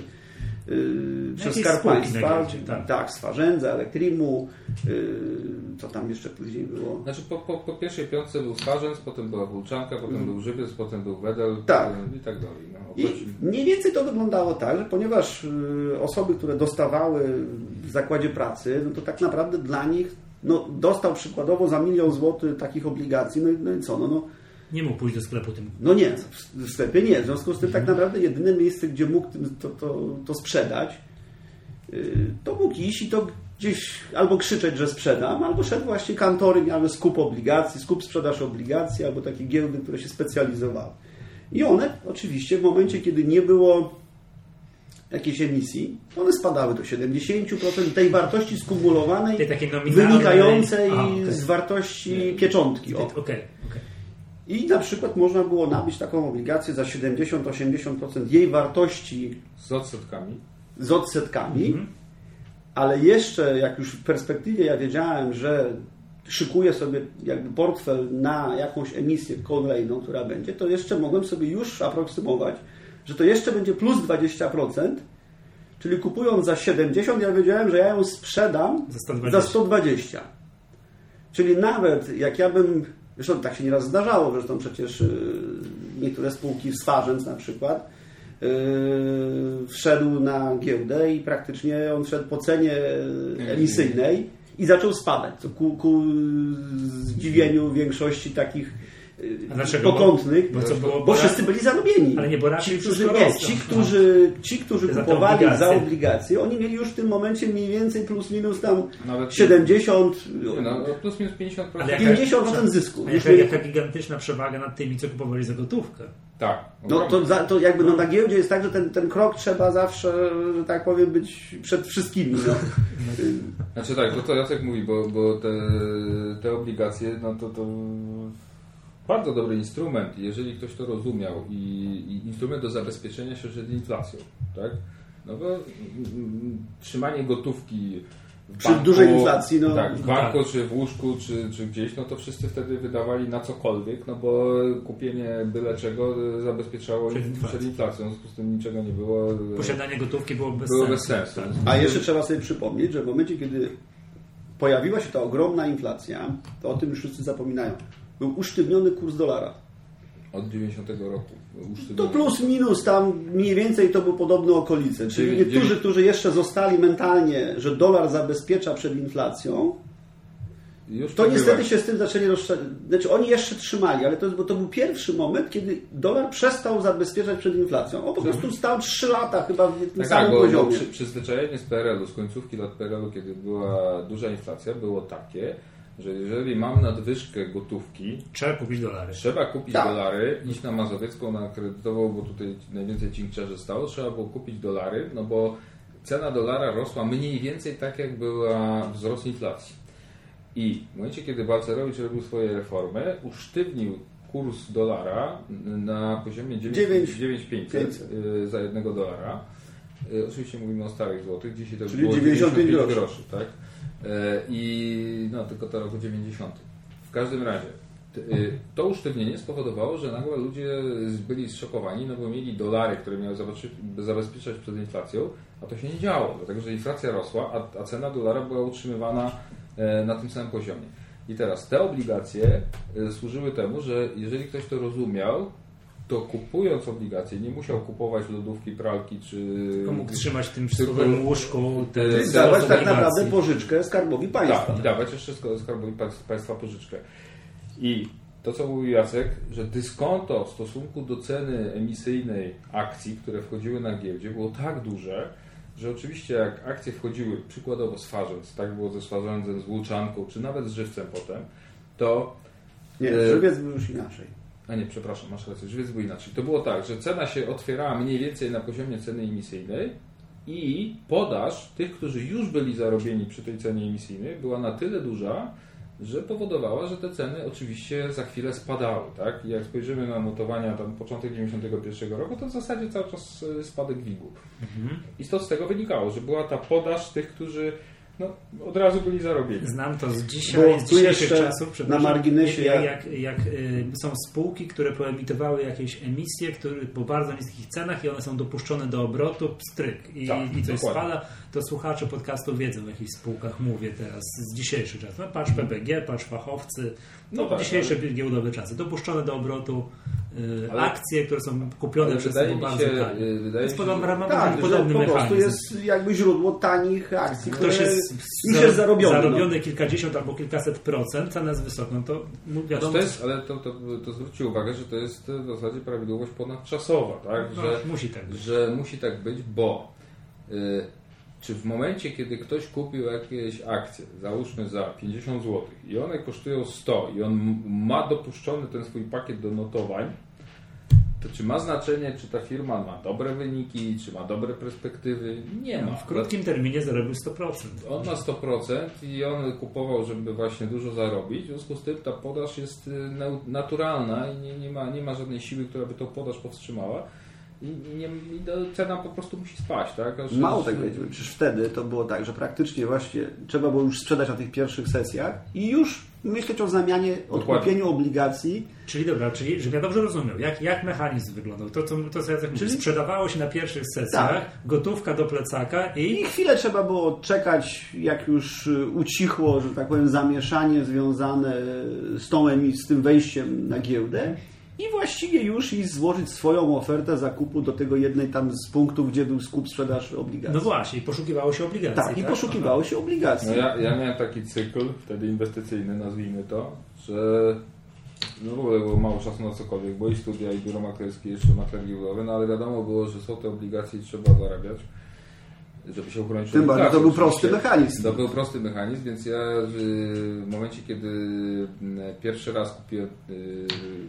yy, przez Jakieś Skarb spółki Państwa, na giełdzie, tak. tak, Swarzędza, Elektrimu, yy, co tam jeszcze później było. Znaczy po, po, po pierwszej piątce był Swarzędz, potem była Włóczanka, potem był Żywiec, potem był Wedel Tak. potem i tak dalej. No, I mniej więcej to wyglądało tak, że ponieważ y, osoby, które dostawały w zakładzie pracy, no to tak naprawdę dla nich no, dostał przykładowo za milion złotych takich obligacji, no, i- no i co, no, no, nie mógł pójść do sklepu tym. no nie, w- w sklepie nie, w związku z tym tak naprawdę jedyne miejsce, gdzie mógł tym- to, to, to sprzedać, y, to mógł iść i to gdzieś albo krzyczeć, że sprzedam, albo szedł właśnie kantory, miały skup obligacji, skup sprzedaż obligacji, albo takie giełdy, które się specjalizowały. I one oczywiście w momencie, kiedy nie było jakiejś emisji, one spadały do siedemdziesiąt procent tej wartości skumulowanej, Tej takiej nominalnej. wynikającej A, okej. z wartości pieczątki. O. Okej, okej. I na przykład można było nabyć taką obligację za siedemdziesiąt do osiemdziesięciu procent jej wartości z odsetkami. z odsetkami, Mhm. ale jeszcze jak już w perspektywie ja wiedziałem, że szykuję sobie jakby portfel na jakąś emisję kolejną, która będzie, to jeszcze mogłem sobie już aproksymować, że to jeszcze będzie plus dwadzieścia procent, czyli kupując za siedemdziesiąt, ja wiedziałem, że ja ją sprzedam Za sto dwadzieścia. za sto dwadzieścia. Czyli nawet jak ja bym, zresztą tak się nieraz zdarzało, zresztą przecież yy, niektóre spółki, Swarzędz na przykład, yy, wszedł na giełdę i praktycznie on wszedł po cenie emisyjnej i zaczął spadać, co ku, ku zdziwieniu większości takich yy, A dlaczego? pokątnych, Bo co było? bo wszyscy byli zarobieni. Ale nie, bo raczej ci, którzy, wszystko nie, rosło. ci, którzy, ci, którzy Za te kupowali obligacje. za obligacje, oni mieli już w tym momencie mniej więcej plus minus tam Nawet siedemdziesiąt, Nie, no, plus minus pięćdziesiąt procent. Ale jaka- pięćdziesiąt procent zysku. A Już jaka, mieli- jaka gigantyczna przewaga nad tymi, co kupowali za gotówkę. Tak. No to, za, to jakby no, na giełdzie jest tak, że ten, ten krok trzeba zawsze, że tak powiem, być przed wszystkimi. No. Znaczy tak, to, to Jacek mówi, bo, bo te, te obligacje, no to, to bardzo dobry instrument, jeżeli ktoś to rozumiał i, i instrument do zabezpieczenia się przed inflacją, tak? No bo mm, trzymanie gotówki w Przy banku, dużej inflacji, no. Tak, w banku, tak. czy w łóżku, czy, czy gdzieś, no to wszyscy wtedy wydawali na cokolwiek, no bo kupienie byle czego zabezpieczało Przed inflacją. przed inflacją, w związku z tym niczego nie było. Posiadanie gotówki było bez Było sensu. bez sensu. Tak. A jeszcze trzeba sobie przypomnieć, że w momencie, kiedy pojawiła się ta ogromna inflacja, to o tym już wszyscy zapominają. Był usztywniony kurs dolara. Od dziewięćdziesiątego roku. To plus minus tam mniej więcej to były podobne okolice. Czyli Dziewięć- niektórzy, dziewięć- którzy jeszcze zostali mentalnie, że dolar zabezpiecza przed inflacją, Już to tak niestety bywa. się z tym zaczęli rozszerzać. Znaczy oni jeszcze trzymali, ale to, jest, bo to był pierwszy moment, kiedy dolar przestał zabezpieczać przed inflacją. On po prostu stał trzy lata chyba w tym Tak, samym tak, bo, bo poziomie. przy, przyzwyczajenie z P R L u, z końcówki lat P R L u, kiedy była duża inflacja, było takie, że jeżeli mam nadwyżkę gotówki, Trzeba kupić dolary. trzeba kupić Tak. dolary, iść na Mazowiecką, na kredytową, bo tutaj najwięcej cinkczerzy stało, trzeba było kupić dolary, no bo cena dolara rosła mniej więcej tak, jak była wzrost inflacji. I w momencie, kiedy Balcerowicz robił swoje reformy, usztywnił kurs dolara na poziomie dziewięć tysięcy pięćset za jednego dolara. Y, Oczywiście mówimy o starych złotych, dzisiaj to już Czyli było dziewięćdziesiąt pięć dziewięćdziesiąt pięć groszy. groszy, tak? Y, I no tylko to roku dziewięćdziesiątym. W każdym razie t- y, to usztywnienie spowodowało, że nagle ludzie byli zszokowani, no bo mieli dolary, które miały zabezpieczyć, zabezpieczać przed inflacją, a to się nie działo, dlatego że inflacja rosła, a, a cena dolara była utrzymywana e, na tym samym poziomie. I teraz te obligacje e, służyły temu, że jeżeli ktoś to rozumiał, to kupując obligacje nie musiał kupować lodówki, pralki czy... Tylko mógł trzymać w tym Tylko- swym łóżku te Czyli Czyli te dawać tak obligacji. naprawdę pożyczkę Skarbowi Państwa. Tak, i dawać jeszcze sk- Skarbowi Państw- Państwa pożyczkę. I to, co mówił Jacek, że dyskonto w stosunku do ceny emisyjnej akcji, które wchodziły na giełdzie, było tak duże, że oczywiście jak akcje wchodziły przykładowo z Farzec, tak było ze Swarzędzem, z Włóczanką, czy nawet z Żywcem potem, to... Nie, e, żywiec był już inaczej. A nie, przepraszam, masz rację, Żywiec był inaczej. To było tak, że cena się otwierała mniej więcej na poziomie ceny emisyjnej i podaż tych, którzy już byli zarobieni przy tej cenie emisyjnej, była na tyle duża, że powodowała, że te ceny oczywiście za chwilę spadały. Tak? I jak spojrzymy na notowania tam początek dziewięćdziesiątego pierwszego roku, to w zasadzie cały czas e, spadek W I G-u. Mhm. I to z tego wynikało, że była ta podaż tych, którzy no, od razu byli zarobieni. Znam to z Bo dzisiaj, z tu dzisiejszych jeszcze czasów. na przepraszam, marginesie Jak, ja- jak, jak y, są spółki, które poemitowały jakieś emisje które, po bardzo niskich cenach i one są dopuszczone do obrotu, pstryk i, Tak, i coś dokładnie. spada, to słuchacze podcastu wiedzą, w jakich spółkach mówię teraz z dzisiejszych czasów. No, patrz P B G, patrz fachowcy, no, No tak, dzisiejsze ale- giełdowe czasy. Dopuszczone do obrotu y, Ale- akcje, które są kupione Ale przez wydaje sobą mi bardzo się, tanie. y, wydaje Więc mi się, podobny, że- mamy Tak, że podobny po prostu mechanizm. jest jakby źródło tanich akcji, Ktoś które jest, już jest zarobiony. zarobiony no. kilkadziesiąt albo kilkaset procent, cena jest wysoka, no to no, wiadomo, To jest, ale to, to, to zwróćcie uwagę, że to jest w zasadzie prawidłowość ponadczasowa, tak? no, że, musi tak być. że musi tak być, bo y, czy w momencie, kiedy ktoś kupił jakieś akcje, załóżmy za pięćdziesiąt złotych i one kosztują sto i on m- ma dopuszczony ten swój pakiet do notowań, to czy ma znaczenie, czy ta firma ma dobre wyniki, czy ma dobre perspektywy? Nie ma. W krótkim terminie zarobił sto procent. On ma sto procent i on kupował, żeby właśnie dużo zarobić. W związku z tym ta podaż jest y, nau- naturalna i nie, nie, ma, nie ma żadnej siły, która by tą podaż powstrzymała. I, i, nie, i to cena po prostu musi spaść, tak? Aż, Mało aż- tego, przecież wtedy to było tak, że praktycznie właśnie trzeba było już sprzedać na tych pierwszych sesjach i już myśleć o zamianie, Dokładnie. odkupieniu obligacji. Czyli dobra, czyli żebym ja dobrze rozumiał, jak, jak mechanizm wyglądał? To, co, to co ja tak mówię, Czyli- sprzedawało się na pierwszych sesjach, Tak. gotówka do plecaka i I chwilę trzeba było czekać, jak już y, ucichło, że tak powiem, zamieszanie związane z, tą emis- z tym wejściem na giełdę i właściwie już i złożyć swoją ofertę zakupu do tego jednej tam z punktów, gdzie był skup sprzedaż obligacji. no właśnie, i poszukiwało się obligacji. tak, i poszukiwało się obligacji. No ja, ja miałem taki cykl, wtedy inwestycyjny, nazwijmy to, że no w ogóle było mało czasu na cokolwiek, bo i studia, i biuro maklerskie, jeszcze makler giełdowy, no ale wiadomo było, że są te obligacje i trzeba zarabiać, żeby się uchronić. Tym przed bardziej to inflacją był prosty oczywiście. mechanizm. To był prosty mechanizm, więc ja w momencie, kiedy pierwszy raz kupiłem y,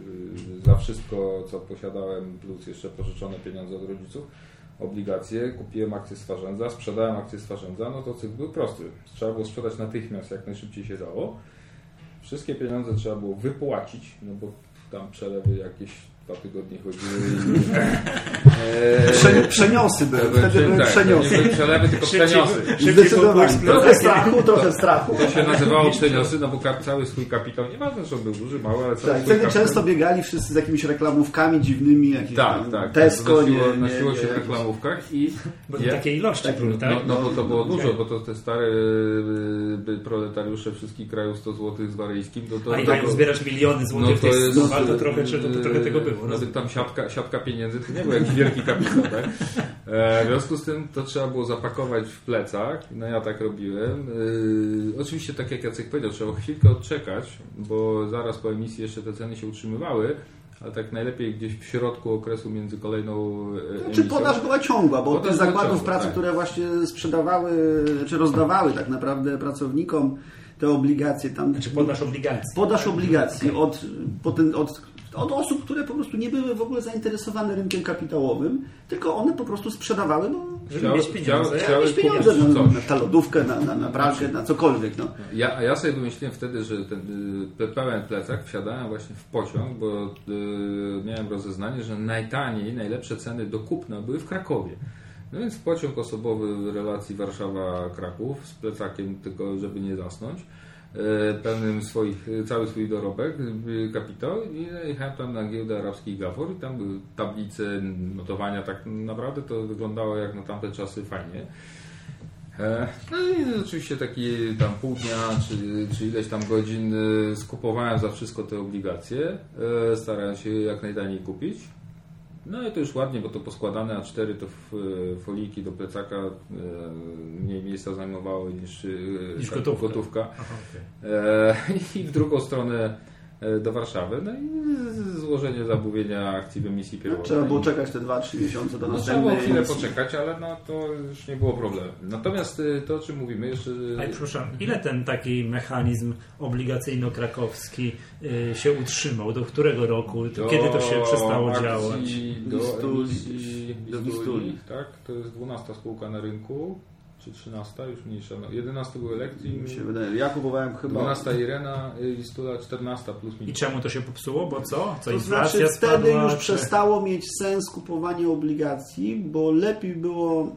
za wszystko, co posiadałem, plus jeszcze pożyczone pieniądze od rodziców, obligacje, kupiłem akcje Swarzędza, sprzedałem akcje Swarzędza, no to cykl był prosty. Trzeba było sprzedać natychmiast, jak najszybciej się dało. Wszystkie pieniądze trzeba było wypłacić, no bo tam przelewy jakieś dwa tygodnie chodziły. I, e, Prze, przeniosy były, wtedy prze, były tak, przeniosy. To nie były przelewy, tylko przeniosy. Zdecydowanie. Trochę strachu, trochę strachu. To się nazywało przeniosy, no bo ka- cały swój kapitał, nieważne, że on był duży, mały, ale cały tak, swój wtedy kapitał. często biegali wszyscy z jakimiś reklamówkami dziwnymi, jakieś Tak, tak. Tesco, nosiło, nie, nosiło nie, się w nie, reklamówkach i Bo to ja, takiej ilości tak, były, tak? no, no bo to było Okay. dużo, bo to te stare y, proletariusze wszystkich krajów sto złotych z Waryjskim, to, to, A i to, mają zbierać miliony złotych no w tych to jest, sumach, to trochę, to, to trochę tego było. Nawet tam siatka, siatka pieniędzy to nie był jakiś wielki kapitał, tak? E, w związku z tym to trzeba było zapakować w plecach, no ja tak robiłem. E, oczywiście tak jak Jacek powiedział, trzeba chwilkę odczekać, bo zaraz po emisji jeszcze te ceny się utrzymywały, ale tak najlepiej gdzieś w środku okresu między kolejną emisją. Czy podaż była ciągła, bo Podaż tych zakładów ciągła, pracy, tak. które właśnie sprzedawały, czy rozdawały tak naprawdę pracownikom te obligacje tam. Znaczy podaż obligacji. Podaż obligacji od, poten, od, od osób, które po prostu nie były w ogóle zainteresowane rynkiem kapitałowym, tylko one po prostu sprzedawały, no, Żeby Chciały- mieć pieniądze. chciały- jakieś pieniądze kupić na, coś. na ta lodówkę, na, na, na pralkę, na cokolwiek. No. Ja, a ja sobie wymyśliłem wtedy, że ten y, pełen plecak wsiadałem właśnie w pociąg, bo y, miałem rozeznanie, że najtaniej, najlepsze ceny do kupna były w Krakowie. No więc pociąg osobowy w relacji Warszawa-Kraków z plecakiem, tylko żeby nie zasnąć, y, pełnym swoich, cały swój dorobek, y, kapitał i jechałem tam na giełdę arabskich Gafor i tam były tablice, notowania, tak naprawdę to wyglądało jak na tamte czasy fajnie. No i oczywiście taki tam pół dnia, czy, czy ileś tam godzin skupowałem za wszystko te obligacje. Starałem się jak najtaniej kupić. No i to już ładnie, bo to poskładane A cztery to foliki do plecaka mniej miejsca zajmowało niż, Niż tak, gotówka. gotówka. Aha, okay. I w drugą stronę do Warszawy. No i złożenie zamówienia akcji w emisji pierwotnej. Trzeba było czekać te dwa trzy miesiące do No, trzeba następnej było chwilę emisji. poczekać, ale no, to już nie było problemu. Natomiast y, to, o czym mówimy jeszcze... A przepraszam, ile ten taki mechanizm obligacyjno-krakowski y, się utrzymał? Do którego roku? Do Kiedy to się przestało akcji, działać? Do Wistuli. emisji Do Wistuli, Wistuli. tak? To jest dwunasta spółka na rynku, czy trzynasta, już mniejsza. No, jedenasta był Elektrim, Mi się wydaje. Ja kupowałem chyba... dwunasta Irena, y, Wistula, czternasta plus I minus. czemu to się popsuło? Bo co? Co To inflacja znaczy wtedy spadła? już czy... przestało mieć sens kupowanie obligacji, bo lepiej było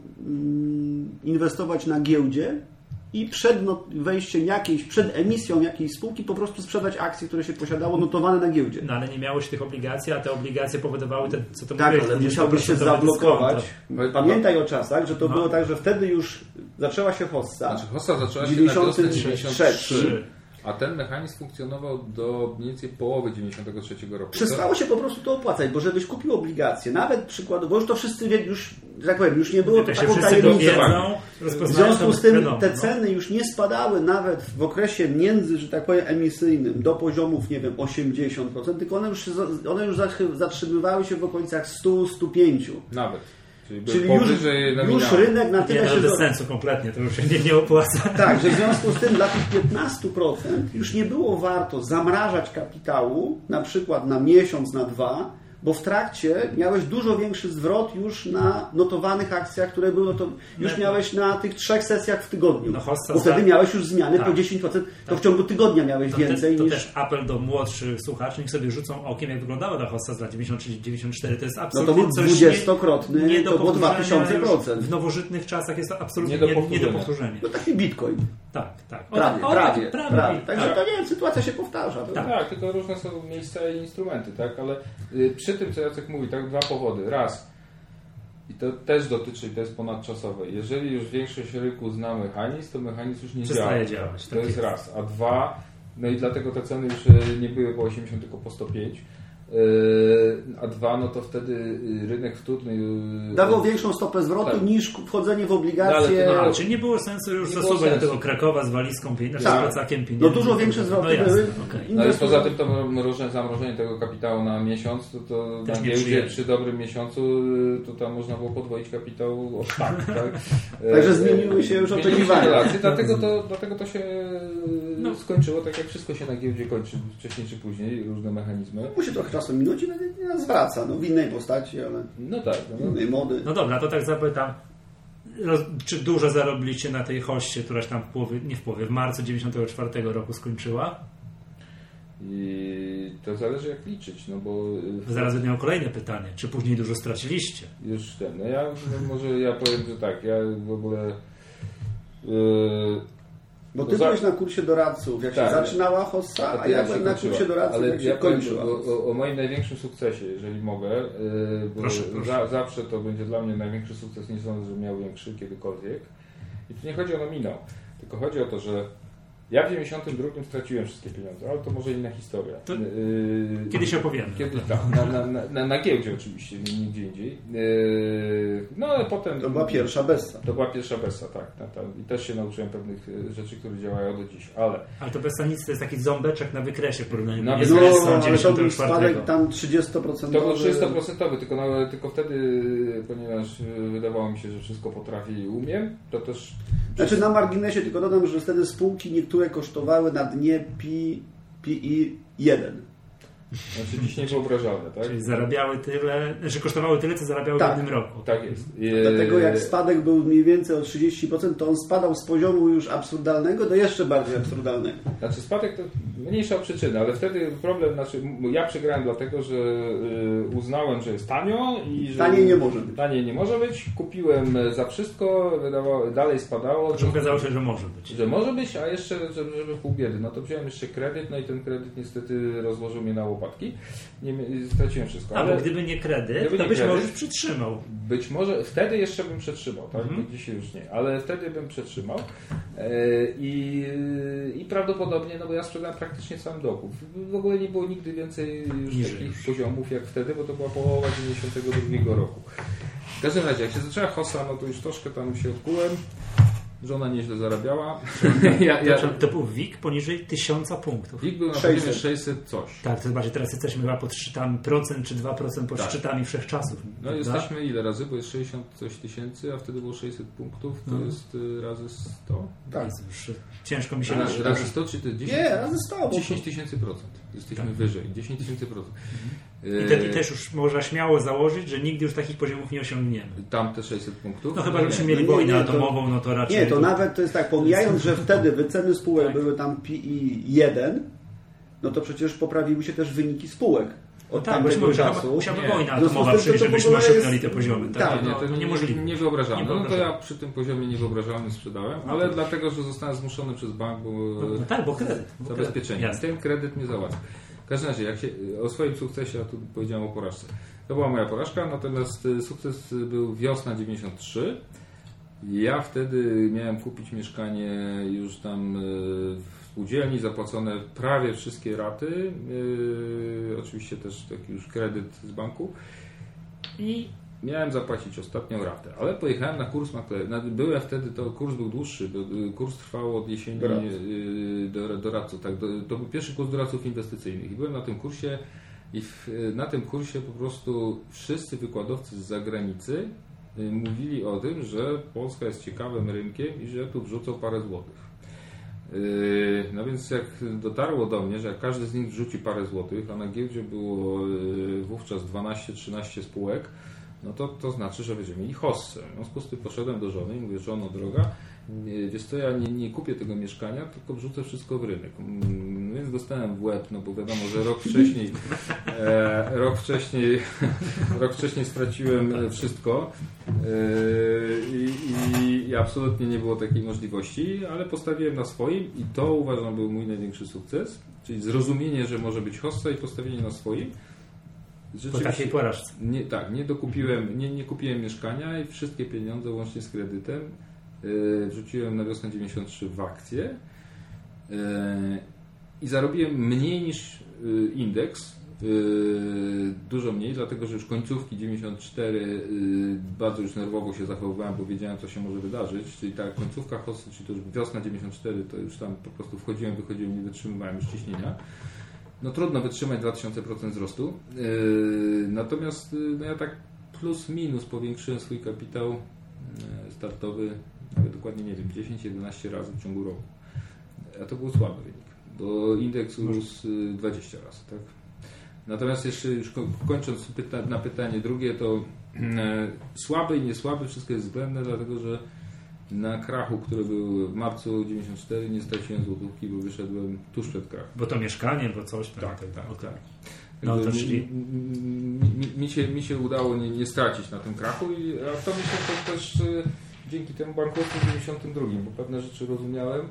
mm, inwestować na giełdzie i przed no, wejściem jakiejś, przed emisją jakiejś spółki po prostu sprzedać akcje, które się posiadało notowane na giełdzie. No ale nie miałeś tych obligacji, a te obligacje powodowały te, co to Tak, mówiłeś, ale musiałbyś się dwudziestoprocentowy zablokować. dyskont. Pamiętaj o czasach, że to No. było tak, że wtedy już zaczęła się hossa. Znaczy Hossa zaczęła się na dziewięćdziesiąty wiosnę trzeci. dziewięćdziesiątego trzeciego, a ten mechanizm funkcjonował do mniej więcej połowy dziewięćdziesiątego trzeciego roku. Przestało się po prostu to opłacać, bo żebyś kupił obligacje, nawet przykładowo, bo już to wszyscy wie, już, że tak powiem, już nie było to Jak się taką wszyscy tajemnicą. dowiedzą, W rozpoznają, związku to z tym wiadomo, te no. ceny już nie spadały nawet w okresie między, że tak powiem, emisyjnym do poziomów, nie wiem, osiemdziesiąt procent, tylko one już, się, one już zatrzymywały się w okolicach sto do stu pięciu. Nawet. Czyli, Czyli był już, powyżej już nominału. rynek na Nie, tyle no, się... bez do- sensu kompletnie, to już się nie, nie opłaca. Tak, że w związku z tym dla tych piętnastu procent już nie było warto zamrażać kapitału, na przykład na miesiąc, na dwa, bo w trakcie miałeś dużo większy zwrot już na notowanych akcjach, które były, to już No. miałeś na tych trzech sesjach w tygodniu. No, Hossa bo wtedy za- miałeś już zmiany Tak. po dziesięć procent, to Tak. w ciągu tygodnia miałeś To, więcej te, to niż... też apel do młodszych słuchaczy, niech sobie rzucą okiem, jak wyglądała ta hossa z lat dziewięćdziesiąt trzy dziewięćdziesiąt cztery. To jest No to absolutnie był coś dwudziestokrotny, nie, nie do to było dwa powtórzenia tysiące procent. już. W nowożytnych czasach jest to absolutnie Nie do nie, nie do powtórzenia. powtórzenia. No taki bitcoin. Tak, tak. O, Prawie, o, prawie, prawie, prawie. tak. Także to nie wiem, sytuacja się powtarza. To Tak. Tak, tylko różne są miejsca i instrumenty, tak? Ale y, przy tym, co Jacek mówi, tak, dwa powody. Raz, i to też dotyczy, to jest ponadczasowe. Jeżeli już większość rynku zna mechanizm, to mechanizm już nie Przestaje działa. działać, To tak jest jest. raz. A dwa, no i dlatego te ceny już y, nie były po osiemdziesiąt, tylko po sto pięć. Y, a dwa, no to wtedy y, rynek wtórny... y, dawał większą stopę zwrotu Tak. niż wchodzenie w No, obligacje. ale to- A, czyli nie było sensu już Nie zasuwać było do tego sensu. Krakowa z walizką pieniędzy, Tak. z plecakiem pieniędzy. No dużo większe zwroty No jasne, były. okej. No i poza tym to mrożenie, zamrożenie tego kapitału na miesiąc, to, to Też na nie giełdzie przyjemne. przy dobrym miesiącu to tam można było podwoić kapitał o tak, tak? Także E, zmieniły się już zmieniły oczekiwania. relacje, dlatego to, dlatego to się No. skończyło tak jak wszystko się na giełdzie kończy, wcześniej czy później, różne mechanizmy. Musi trochę czasu minąć i nas wraca, no w innej postaci, ale No tak, w no, innej mody. No dobra, to tak zapytam. Roz, czy dużo zarobiliście na tej hoście, która się tam w połowie, nie w połowie, w marcu dziewięćdziesiątego czwartego roku skończyła? I to zależy jak liczyć, no bo... Zaraz będę miał kolejne pytanie. Czy później dużo straciliście? Już ten, no ja no może ja powiem, że tak, ja w ogóle... Yy, Bo ty za... byłeś na kursie doradców, jak tak, się zaczynała Hossa, a, a ja byłem na kursie doradców, ale jak się ja kończyła. O, o moim największym sukcesie, jeżeli mogę, yy, bo proszę, proszę. Za, zawsze to będzie dla mnie największy sukces, nie sądzę, że miał większy kiedykolwiek. I tu nie chodzi o nominał, tylko chodzi o to, że ja w dziewięćdziesiątym drugim straciłem wszystkie pieniądze, ale to może inna historia. To yy, kiedyś opowiemy. Kiedy, tak, na, na, na, na, na giełdzie oczywiście, nigdzie indziej. Yy, no ale potem... To była pierwsza Bessa. To była pierwsza Bessa, tak. Na, tam, I też się nauczyłem pewnych rzeczy, które działają do dziś, ale... Ale to Bessa nic, to jest taki ząbeczek na wykresie w porównaniu No, z No, Bessą ale to był dziewięćdziesiątego czwartego. spadek tam trzydzieści procent. To był trzydzieści procent, tylko, no, tylko wtedy, ponieważ wydawało mi się, że wszystko potrafię i umiem, to też... Znaczy na marginesie tylko dodam, że wtedy spółki niektóre kosztowały na dnie P I jeden. Znaczy dziś niewyobrażalne, tak? Czyli zarabiały tyle, że kosztowały tyle, co zarabiały Tak. w jednym roku. Tak jest. Dlatego jak spadek był mniej więcej o trzydzieści procent, to on spadał z poziomu już absurdalnego do jeszcze bardziej absurdalnego. Znaczy spadek to mniejsza przyczyna, ale wtedy problem, znaczy ja przegrałem dlatego, że uznałem, że jest tanio i że Taniej nie może być. Taniej nie może być. Kupiłem za wszystko, wydawało, dalej spadało. Że okazało się, że może być. Że może być, a jeszcze żeby, żeby pół biedy. No to wziąłem jeszcze kredyt, no i ten kredyt niestety rozłożył mnie na łopatki. Nie, straciłem wszystko. A, ale bo gdyby nie kredyt, gdyby to nie byś kredyt, może przytrzymał. Być może wtedy jeszcze bym przetrzymał, tak? Mhm. Dzisiaj już nie, ale wtedy bym przetrzymał e, i, i prawdopodobnie, no bo ja sprzedałem praktycznie sam dokup. W ogóle nie było nigdy więcej już Niżej takich już. poziomów jak wtedy, bo to była połowa dziewięćdziesiątego drugiego roku. W każdym razie, jak się zaczęła Hossa, no to już troszkę tam się odkułem. Żona nieźle zarabiała. ja, ja, To, to był W I K poniżej tysiąca punktów. WIG był na sześćset. poziomie sześćset coś. Tak, to zobaczcie, teraz jesteśmy chyba pod szczytami procent czy dwa procent pod Tak. szczytami wszechczasów. No prawda? jesteśmy ile razy, bo jest sześćdziesiąt coś tysięcy, a wtedy było sześćset punktów, to Mhm. jest y, razy sto. Tak. Jezu, już ciężko mi się Razy, liczy. razy sto czy to jest dziesięć? Nie, razy sto. bo to- dziesięć tysięcy procent. Jesteśmy Tak. wyżej. dziesięć tysięcy procent. I, te, I też już można śmiało założyć, że nigdy już takich poziomów nie osiągniemy. Tam te sześćset punktów. No chyba, nie, żebyśmy nie. mieli nie, wojnę nie, to- atomową, no to raczej... Nie, to nawet to jest tak, pomijając, że wtedy wyceny spółek Tak. były tam P I jeden, no to przecież poprawiły się też wyniki spółek No od tak, tamtego bo czasu. musiała Nie. wojna W związku atomowa z tym, przyjść, to w żebyśmy ogóle osiągnęli jest- te poziomy. Tak, tak, Nie, no, to no, nie, niemożliwe. niewyobrażalne. No to Niewyobrażalne. ja przy tym poziomie niewyobrażalnym sprzedałem, ale dlatego, że zostałem zmuszony przez bank, bo No, no tak, bo kredyt. Bo zabezpieczenie. kredyt. Jasne. Ten kredyt mnie załatwił. W każdym razie, jak się, o swoim sukcesie, ja tu powiedziałem o porażce. To była moja porażka, natomiast y, sukces był wiosna dziewięćdziesiąt trzy. Ja wtedy miałem kupić mieszkanie już tam y, w spółdzielni, zapłacone prawie wszystkie raty. y, Oczywiście też taki już kredyt z banku. I miałem zapłacić ostatnią ratę, ale pojechałem na kurs maklerski. Byłem wtedy, to kurs był dłuższy, do, kurs trwał od jesieni Doradców. y, do, doradców. Tak, do, to był pierwszy kurs doradców inwestycyjnych i byłem na tym kursie i w, na tym kursie po prostu wszyscy wykładowcy z zagranicy y, mówili o tym, że Polska jest ciekawym rynkiem i że tu wrzucą parę złotych. Yy, No więc jak dotarło do mnie, że jak każdy z nich wrzuci parę złotych, a na giełdzie było yy, wówczas dwanaście trzynaście spółek, no to to znaczy, że będziemy mieli hossę. W związku z tym poszedłem do żony i mówię: żono droga, yy, wiesz co, ja nie, nie kupię tego mieszkania, tylko wrzucę wszystko w rynek. Mm, Więc dostałem w łeb, no bo wiadomo, że rok wcześniej e, rok wcześniej rok wcześniej straciłem wszystko yy, i, i, i absolutnie nie było takiej możliwości, ale postawiłem na swoim i to uważam był mój największy sukces, czyli zrozumienie, że może być hossa i postawienie na swoim. Po takiej porażce. Nie, tak, nie dokupiłem, nie, nie kupiłem mieszkania i wszystkie pieniądze łącznie z kredytem yy, wrzuciłem na wiosnę dziewięćdziesiąt trzy w akcje yy, i zarobiłem mniej niż yy, indeks. Yy, dużo mniej, dlatego że już końcówki dziewięćdziesiąt cztery yy, bardzo już nerwowo się zachowywałem, bo wiedziałem, co się może wydarzyć, czyli ta końcówka hossy, czyli to już wiosna dziewięćdziesiąt cztery, to już tam po prostu wchodziłem, wychodziłem, nie wytrzymywałem już ciśnienia. No trudno wytrzymać dwa tysiące procent wzrostu, yy, natomiast yy, no ja tak plus minus powiększyłem swój kapitał yy, startowy, nawet dokładnie nie wiem, dziesięć jedenaście razy w ciągu roku. A to był słaby wynik, bo indeks urósł yy, dwadzieścia razy, tak? Natomiast jeszcze już kończąc pyta- na pytanie drugie, to e, słaby i niesłaby wszystko jest względne, dlatego że na krachu, który był w marcu dziewięćdziesiątego czwartego, nie straciłem złotówki, bo wyszedłem tuż przed krachem. Bo to mieszkanie, bo coś. Tak, tak, tak. Okay. tak. No to czyli... mi, mi, mi, się, mi się udało nie, nie stracić na tym krachu, i, a to myślę to też e, dzięki temu bankructwu w dziewięćdziesiątym drugim, bo pewne rzeczy rozumiałem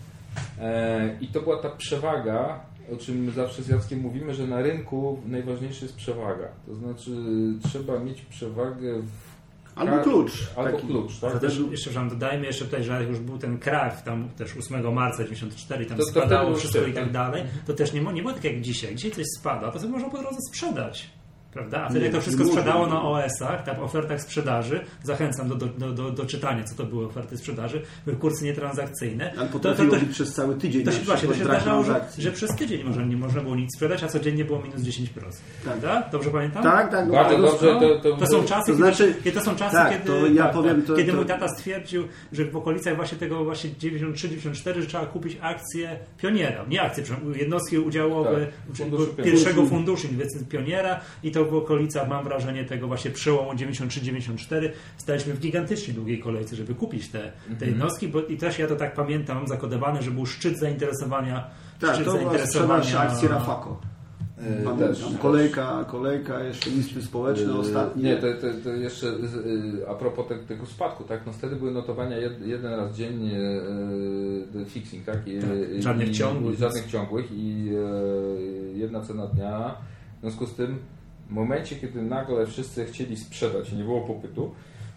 e, i to była ta przewaga, o czym zawsze z Jackiem mówimy, że na rynku najważniejsza jest przewaga. To znaczy trzeba mieć przewagę w Albo klucz. Albo taki. klucz, tak? To też jeszcze wam dodajmy jeszcze tutaj, że już był ten krach tam też ósmego marca dziewięćdziesiątego czwartego i tam To- to spadało wtedy wszystko już i tak tak. dalej, to też nie, mo- nie było tak jak dzisiaj. Dzisiaj coś spada, to sobie można po drodze sprzedać. Prawda? A wtedy Nie, jak to wszystko nie sprzedało można. na O S-ach, tam ofertach sprzedaży, zachęcam do, do, do, do, do czytania, co to były oferty sprzedaży, były kursy nietransakcyjne. Ale to, potrafiło to, być przez cały tydzień. to na się, właśnie, to się przykład brak zdarzało, że, transakcji. że przez tydzień może, nie można było nic sprzedać, a codziennie było minus dziesięć procent. Prawda? Dobrze pamiętam? Tak, tak. Bardzo no, dobrze. No, To, to, to są czasy, to znaczy- kiedy, to są czasy, tak, kiedy, to ja tak, powiem, tak, to- kiedy to- mój tata stwierdził, że w okolicach właśnie tego właśnie dziewięćdziesiąt trzy dziewięćdziesiąt cztery, że trzeba kupić akcje Pioniera. Nie akcje, przepraszam, jednostki udziałowe Tak, czy- funduszu pierwszego Pioniera. funduszu inwestycji Pioniera i to w okolicach, mam wrażenie, tego właśnie przełomu dziewięćdziesiąt trzy dziewięćdziesiąt cztery staliśmy w gigantycznie długiej kolejce, żeby kupić te, te jednostki, bo i też ja to tak pamiętam, mam zakodowane, że był szczyt zainteresowania Tak, szczyt to była zainteresowania sprzedaż akcji Rafako. Yy, Pamiętam, też, kolejka, kolejka, jeszcze listy społeczne Yy, ostatnie. Nie, to, to, to jeszcze yy, a propos te, tego spadku, tak? No wtedy były notowania jed, jeden raz dziennie yy, fixing, tak? I, Tak, i, żadnych i, ciągłych. I, żadnych ciągłych i yy, jedna cena dnia. W związku z tym w momencie, kiedy nagle wszyscy chcieli sprzedać i nie było popytu,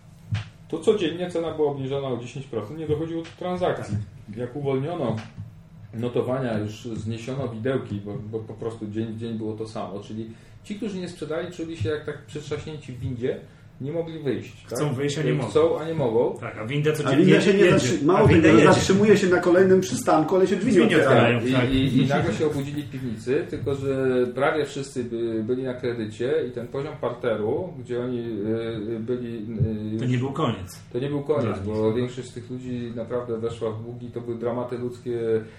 to codziennie cena była obniżona o dziesięć procent, nie dochodziło do transakcji. Jak uwolniono notowania, już zniesiono widełki, bo, bo po prostu dzień w dzień było to samo, czyli ci, którzy nie sprzedali, czuli się jak tak przytrzaśnięci w windzie, nie mogli wyjść. Chcą tak? wyjść, a nie mogą. Chcą, a nie mogą. Tak, a winda A codziennie winda się nie jedzie. zatrzy- A mało winda tego, jedzie. zatrzymuje się na kolejnym przystanku, ale się drzwi nie Drzwi nie otwierają. otwierają. I, tak. i, I nagle się obudzili w piwnicy, tylko że prawie wszyscy by, byli na kredycie i ten poziom parteru, gdzie oni y, byli... y, To nie był koniec. To nie był koniec, Dla nich. bo większość z tych ludzi naprawdę weszła w długi, to były dramaty ludzkie.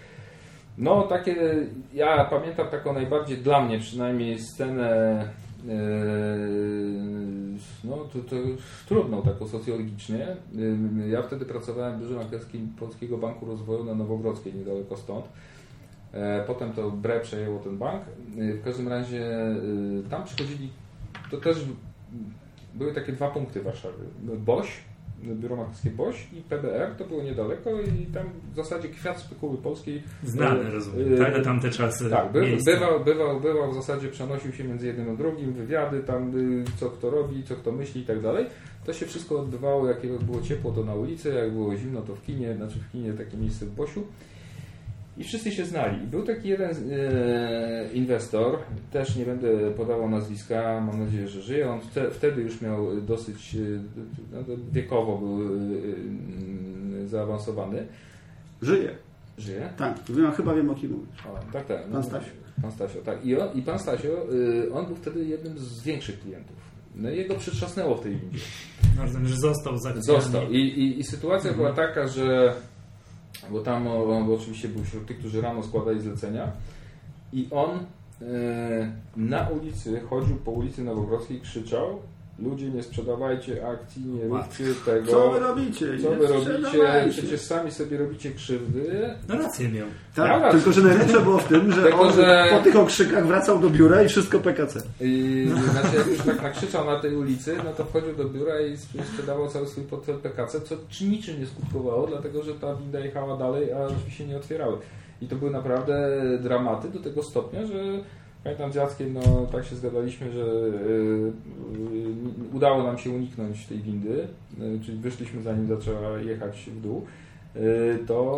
No takie, ja pamiętam taką najbardziej dla mnie przynajmniej scenę yy, no to, to trudną taką socjologicznie. Yy, ja wtedy pracowałem w biurze maklerskim Polskiego Banku Rozwoju na Nowogrodzkiej, niedaleko stąd. Yy, potem to B R E przejęło ten bank. Yy, w każdym razie yy, tam przychodzili, to też były takie dwa punkty w Warszawie. Boś, biuro maklerskie Boś i P B R, to było niedaleko i tam w zasadzie kwiat spekuły polskiej. Znany, e, rozumiem. e, Tak, na tamte czasy. Tak, by, miejsce. bywał, bywał, bywał w zasadzie, przenosił się między jednym a drugim, wywiady tam, y, co kto robi, co kto myśli i tak dalej. To się wszystko odbywało, jak było ciepło, to na ulicy, jak było zimno, to w kinie, znaczy w kinie takie miejsce w Bosiu. I wszyscy się znali. Był taki jeden e, inwestor, też nie będę podawał nazwiska, mam nadzieję, że żyje. On te, wtedy już miał dosyć, e, no, wiekowo był e, e, zaawansowany. Żyje. Żyje? Tak, wiem, chyba wiem o kim mówisz. O, tak, tak. Pan Stasio. Pan Stasio, tak. I, on, i pan Stasio, e, on był wtedy jednym z większych klientów. No i jego przytrzasnęło w tej windzie. Rozumiem, że został z akcjami. Został. I, i, i sytuacja mhm. była taka, że bo tam on bo oczywiście był wśród tych, którzy rano składali zlecenia i on e, na ulicy chodził po ulicy Nowogrodzkiej, krzyczał: ludzie, nie sprzedawajcie akcji, nie róbcie tego. Co wy robicie? Co Nie wy robicie? sprzedawajcie. Przecież sami sobie robicie krzywdy. No rację miał. Tak, Ja tylko że najlepsze było w tym, że Tylko, on że- po tych okrzykach wracał do biura i wszystko P K C. I, znaczy, jak już tak nakrzyczał na tej ulicy, no to wchodził do biura i sprzedawał cały swój portfel P K C, co niczym nie skutkowało, dlatego że ta winda jechała dalej, a drzwi się nie otwierały. I to były naprawdę dramaty do tego stopnia, że pamiętam z Jackiem, no tak się zgadaliśmy, że yy, yy, udało nam się uniknąć tej windy, yy, czyli wyszliśmy zanim zaczęła jechać w dół. To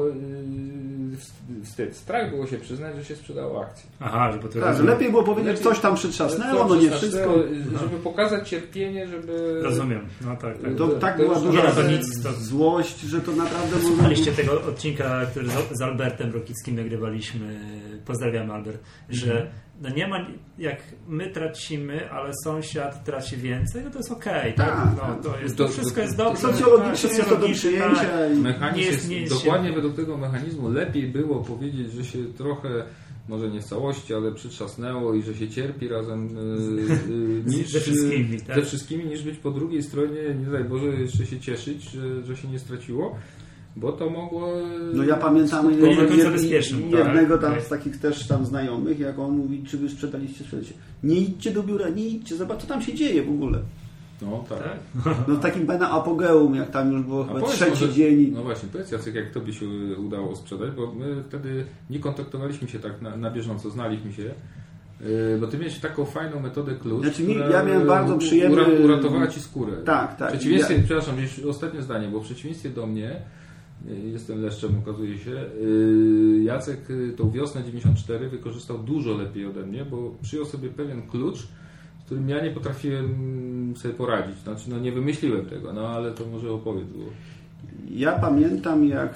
yy, wstyd. Strach było się przyznać, że się sprzedało akcje. Aha, że bo to Tak, że lepiej było powiedzieć, Lepiej- coś tam przytrzasnęło, Co no nie przytrzasnęło, wszystko. żeby pokazać cierpienie, żeby... Rozumiem. No tak, tak. To To- tak to była już- duża nie, to nic, to- złość, że to naprawdę można... Słuchaliście tego odcinka, który z- z Albertem Rokickim nagrywaliśmy, pozdrawiamy Albert, że no nie ma, jak my tracimy, ale sąsiad traci więcej, no to jest okej, tak? Tak, No, to, jest, to- to wszystko jest to- dobrze. Socjologicznie tak, jest to do socjologicznie, przyjęcia tak. i Mechanizm Nie jest, jest- nie jest dokładnie się- według tego mechanizmu lepiej było powiedzieć, że się trochę może nie w całości, ale przytrzasnęło i że się cierpi razem yy, niż, ze, wszystkimi, tak? ze wszystkimi, niż być po drugiej stronie, nie daj Boże, jeszcze się cieszyć, że, że się nie straciło, bo to mogło... No ja pamiętam jed, jed, jednego tam z takich też tam znajomych, jak on mówi, czy wy sprzedaliście, sprzedaliście. Nie idźcie do biura, nie idźcie, zobacz, co tam się dzieje w ogóle. No tak. tak? No takim pamiętam apogeum, jak tam już było chyba trzeci może, dzień. No właśnie, powiedz Jacek, jak tobie się udało sprzedać, bo my wtedy nie kontaktowaliśmy się tak na, na bieżąco, znaliśmy się, yy, bo ty miałeś taką fajną metodę klucz, znaczy, która ja miałem bardzo przyjemny... uratowała ci skórę. Tak, tak. W przeciwieństwie, ja... przepraszam, już ostatnie zdanie, bo w przeciwieństwie do mnie, jestem leszczem, okazuje się, yy, Jacek tą wiosnę dziewięćdziesiąt cztery wykorzystał dużo lepiej ode mnie, bo przyjął sobie pewien klucz, z którym ja nie potrafiłem sobie poradzić. Znaczy, no nie wymyśliłem tego, no ale to może opowiedz było. Ja pamiętam, jak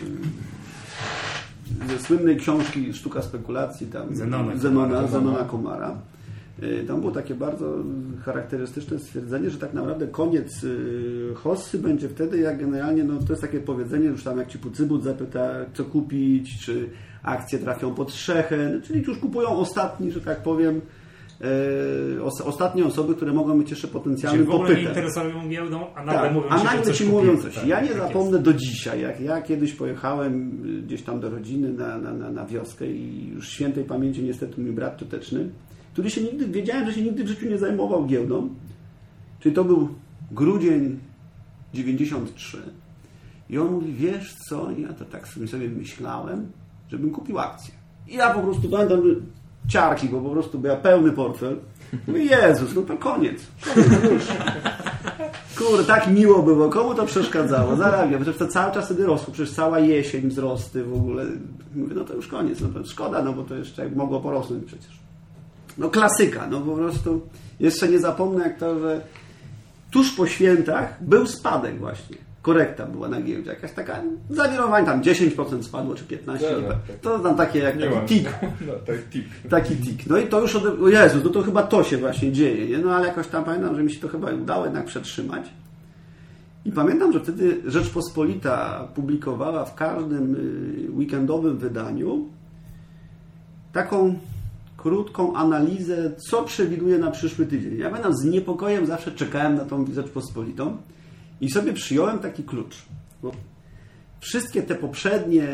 ze słynnej książki Sztuka spekulacji tam Zenona, Zenona, Zenona Komara, tam było takie bardzo charakterystyczne stwierdzenie, że tak naprawdę koniec hossy będzie wtedy, jak generalnie, no to jest takie powiedzenie, już tam jak ci Pucybut zapyta, co kupić, czy akcje trafią pod strzechę, no, czyli już kupują ostatni, że tak powiem, e, ostatnie osoby, które mogą mieć jeszcze potencjalny popytem. W ogóle nie interesują giełdą, a nagle tak, mówią, a nagle ci mówią coś. Tak, ja nie tak zapomnę jest. do dzisiaj, jak ja kiedyś pojechałem gdzieś tam do rodziny na, na, na, na wioskę i już świętej pamięci niestety mój brat cioteczny, który się nigdy, wiedziałem, że się nigdy w życiu nie zajmował giełdą, czyli to był grudzień dziewięćdziesiąt trzy i on mówi, wiesz co, ja to tak sobie sobie myślałem, żebym kupił akcję. I ja po prostu pamiętam ciarki, bo po prostu był pełny portfel. Mówię, Jezus, no to koniec. koniec już. Kurde, tak miło było. Komu to przeszkadzało? Zarabiam. Przecież to cały czas wtedy rosło. Przecież cała jesień wzrosty w ogóle. Mówię, no to już koniec. No to szkoda, no bo to jeszcze mogło porosnąć przecież. No klasyka. No po prostu jeszcze nie zapomnę, jak to, że tuż po świętach był spadek właśnie. Korekta była na giełdzie. Jakaś taka zawirowań, tam dziesięć procent spadło, czy piętnaście procent. No, no, to tam takie jak taki tik. No, tak, tik. Taki tik. No i to już, ode... o Jezu, no to chyba to się właśnie dzieje, nie? No ale jakoś tam pamiętam, że mi się to chyba udało jednak przetrzymać. I pamiętam, że wtedy Rzeczpospolita publikowała w każdym weekendowym wydaniu taką krótką analizę, co przewiduje na przyszły tydzień. Ja pamiętam, z niepokojem zawsze czekałem na tą Rzeczpospolitą i sobie przyjąłem taki klucz. Bo wszystkie te poprzednie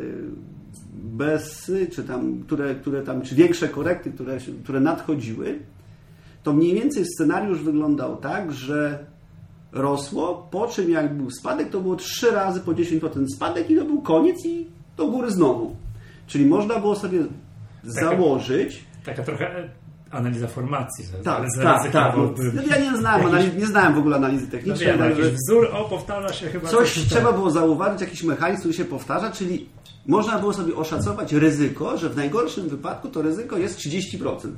bezsy, czy tam, które, które tam, czy większe korekty, które, które nadchodziły, to mniej więcej scenariusz wyglądał tak, że rosło, po czym jak był spadek, to było trzy razy po dziesięć procent spadek i to był koniec i do góry znowu. Czyli można było sobie taka, założyć... Taka trochę analiza formacji. Tak, tak, tak. No, ja nie znałem, jakiś, analiz, nie znałem w ogóle analizy technicznej. No wiem, jakiś wzór, o, powtarza się chyba... Coś trzeba było zauważyć, jakiś mechanizm, który się powtarza, czyli można było sobie oszacować ryzyko, że w najgorszym wypadku to ryzyko jest trzydzieści procent.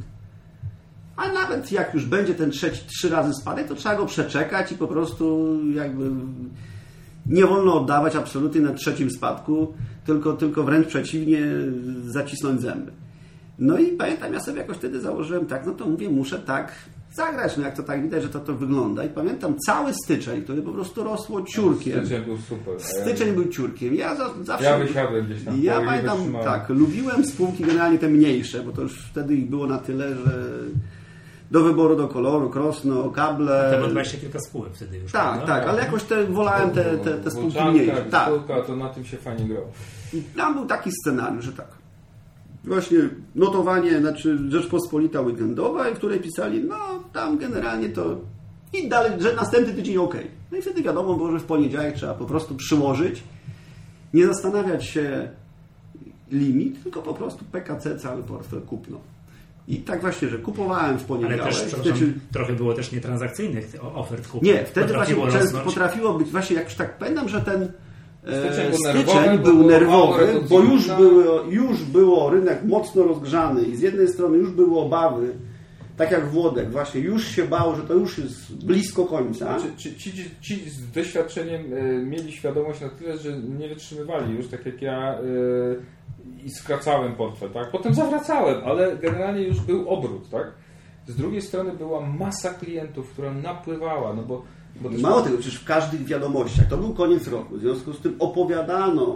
A nawet jak już będzie ten trzeci, trzy razy spadek, to trzeba go przeczekać i po prostu jakby nie wolno oddawać absolutnie na trzecim spadku, tylko, tylko wręcz przeciwnie, zacisnąć zęby. No i pamiętam, ja sobie jakoś wtedy założyłem tak, no to mówię, muszę tak zagrać, no jak to tak widać, że to to wygląda. I pamiętam cały styczeń, który po prostu rosło ciurkiem. Styczeń był super. Styczeń był ciurkiem. Ja za, zawsze... Ja wysiadłem gdzieś tam. Ja pamiętam, tak, lubiłem spółki generalnie te mniejsze, bo to już wtedy ich było na tyle, że do wyboru, do koloru, krosno, kable. To było dwadzieścia kilka spółek wtedy już. Tak, prawda? tak, ale jakoś te, wolałem te, te, te spółki Włączanka, mniejsze. Tak. Spółka, to na tym się fajnie grało. I tam był taki scenariusz, że tak. Właśnie notowanie, znaczy Rzeczpospolita weekendowa, w której pisali, no tam generalnie to i dalej, że następny tydzień ok. No i wtedy wiadomo było, że w poniedziałek trzeba po prostu przyłożyć, nie zastanawiać się limit, tylko po prostu P K C cały portfel kupno. I tak właśnie, że kupowałem w poniedziałek. Ale też, przepraszam, trochę było też nietransakcyjnych ofert kupno. Nie, wtedy właśnie często rosnąć. potrafiło być, właśnie jak już tak pamiętam, że ten Styczeń był Styczeń nerwowy, był nerwowy, bo już na... było, już było rynek mocno rozgrzany i z jednej strony już były obawy, tak jak Włodek, właśnie już się bał, że to już jest blisko końca. Znaczy, ci, ci, ci z doświadczeniem y, mieli świadomość na tyle, że nie wytrzymywali już, tak jak ja, y, i skracałem portfel, tak? Potem zawracałem, ale generalnie już był obrót, tak? Z drugiej strony była masa klientów, która napływała, no bo Bo Mało tego, przecież w każdych wiadomościach, to był koniec roku, w związku z tym opowiadano,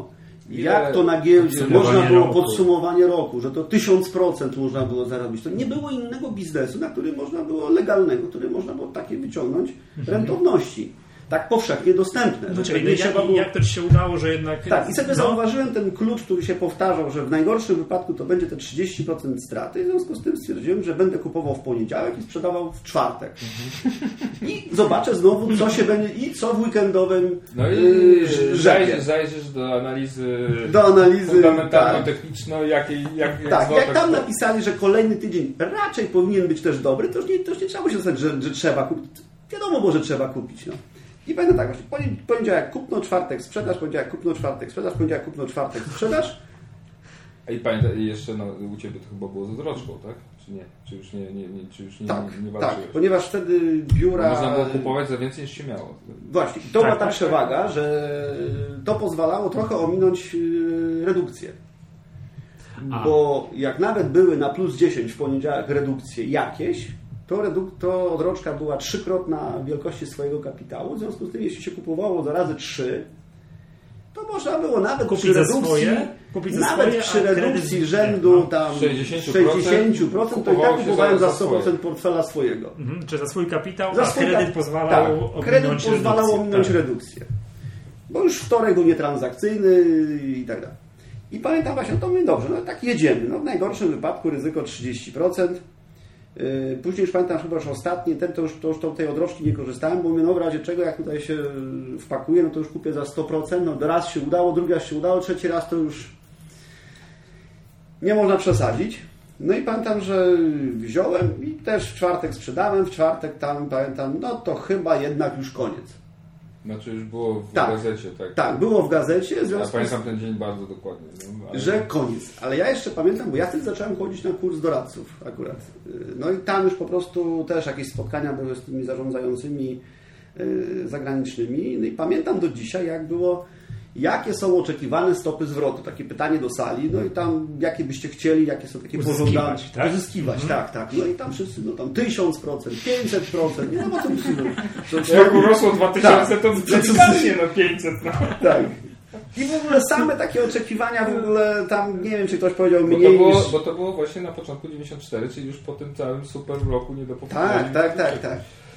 jak to na giełdzie można było roku. podsumowanie roku, że to tysiąc procent można było zarobić. To nie było innego biznesu, na który można było legalnego, który można było takie wyciągnąć mhm. rentowności. Tak powszechnie dostępne. No, czyli nie jak, trzeba było... jak to ci się udało, że jednak... Tak, i sobie no. zauważyłem ten klucz, który się powtarzał, że w najgorszym wypadku to będzie te trzydzieści procent straty. W związku z tym stwierdziłem, że będę kupował w poniedziałek i sprzedawał w czwartek. Mhm. I zobaczę znowu, co się będzie i co w weekendowym No i yy, zajrzysz, zajrzysz do analizy, do analizy fundamentalno-technicznej, jakiej, jak, tak, jak, jak tam napisali, że kolejny tydzień raczej powinien być też dobry, to już nie, to już nie trzeba się zastanawiać, że, że trzeba kupić. Wiadomo było, że trzeba kupić. No. I będę tak właśnie, poniedziałek kupno, czwartek sprzedaż, poniedziałek kupno, czwartek sprzedaż, poniedziałek kupno, czwartek sprzedaż. I pamiętaj, jeszcze no, u Ciebie to chyba było z odroczką, tak? Czy nie? Czy już nie, nie, nie, czy już nie, tak, nie, nie tak, ponieważ wtedy biura... Można było kupować za więcej niż się miało. Właśnie, to tak, była ta tak, przewaga, że to pozwalało trochę ominąć redukcję. A. Bo jak nawet były na plus dziesięć w poniedziałek redukcje jakieś, to, reduk- to odroczka była trzykrotna wielkości swojego kapitału. W związku z tym, jeśli się kupowało za razy trzy, to można było nawet kupić przy redukcji, swoje, kupić nawet swoje, przy redukcji rzędu no, tam sześćdziesiąt procent, to i tak kupowałem za sto procent portfela swojego. Mhm, czy za swój kapitał, za a swój kredyt kap... pozwalał tak, ominąć kredyt pozwalał redukcję. ominąć tak. redukcję. Bo już wtorek był nietransakcyjny i tak dalej. I pamiętam właśnie, no to mówię, dobrze, no tak jedziemy. No w najgorszym wypadku ryzyko trzydzieści procent. Później już pamiętam chyba już ostatni, ten to już, to już to tej odroczki nie korzystałem, bo mówię, no w razie czego jak tutaj się wpakuję, no to już kupię za sto procent, no raz się udało, drugi raz się udało, trzeci raz to już nie można przesadzić. No i pamiętam, że wziąłem i też w czwartek sprzedałem, w czwartek tam pamiętam, no to chyba jednak już koniec. Znaczy już było w tak, gazecie, tak? Tak, było w gazecie. Ja pamiętam ten dzień bardzo dokładnie. No, ale... Że koniec. Ale ja jeszcze pamiętam, bo ja wtedy zacząłem chodzić na kurs doradców akurat. No i tam już po prostu też jakieś spotkania były z tymi zarządzającymi zagranicznymi. No i pamiętam do dzisiaj, jak było, jakie są oczekiwane stopy zwrotu. Takie pytanie do sali, no i tam jakie byście chcieli, jakie są takie pożądane. Tak? Pozyskiwać, mhm. tak, tak. No i tam wszyscy, no tam tysiąc procent, pięćset procent, nie wiem o co myślimy. Jak urosło dwa tysiące, to zdecydowanie no pięćset. No. Tak. I w ogóle same takie oczekiwania w ogóle tam, nie wiem czy ktoś powiedział mniej bo to było, niż... Bo to było właśnie na początku dziewięćdziesiąt cztery, czyli już po tym całym super roku nie do powtórzenia. Tak, tak, tak, tak.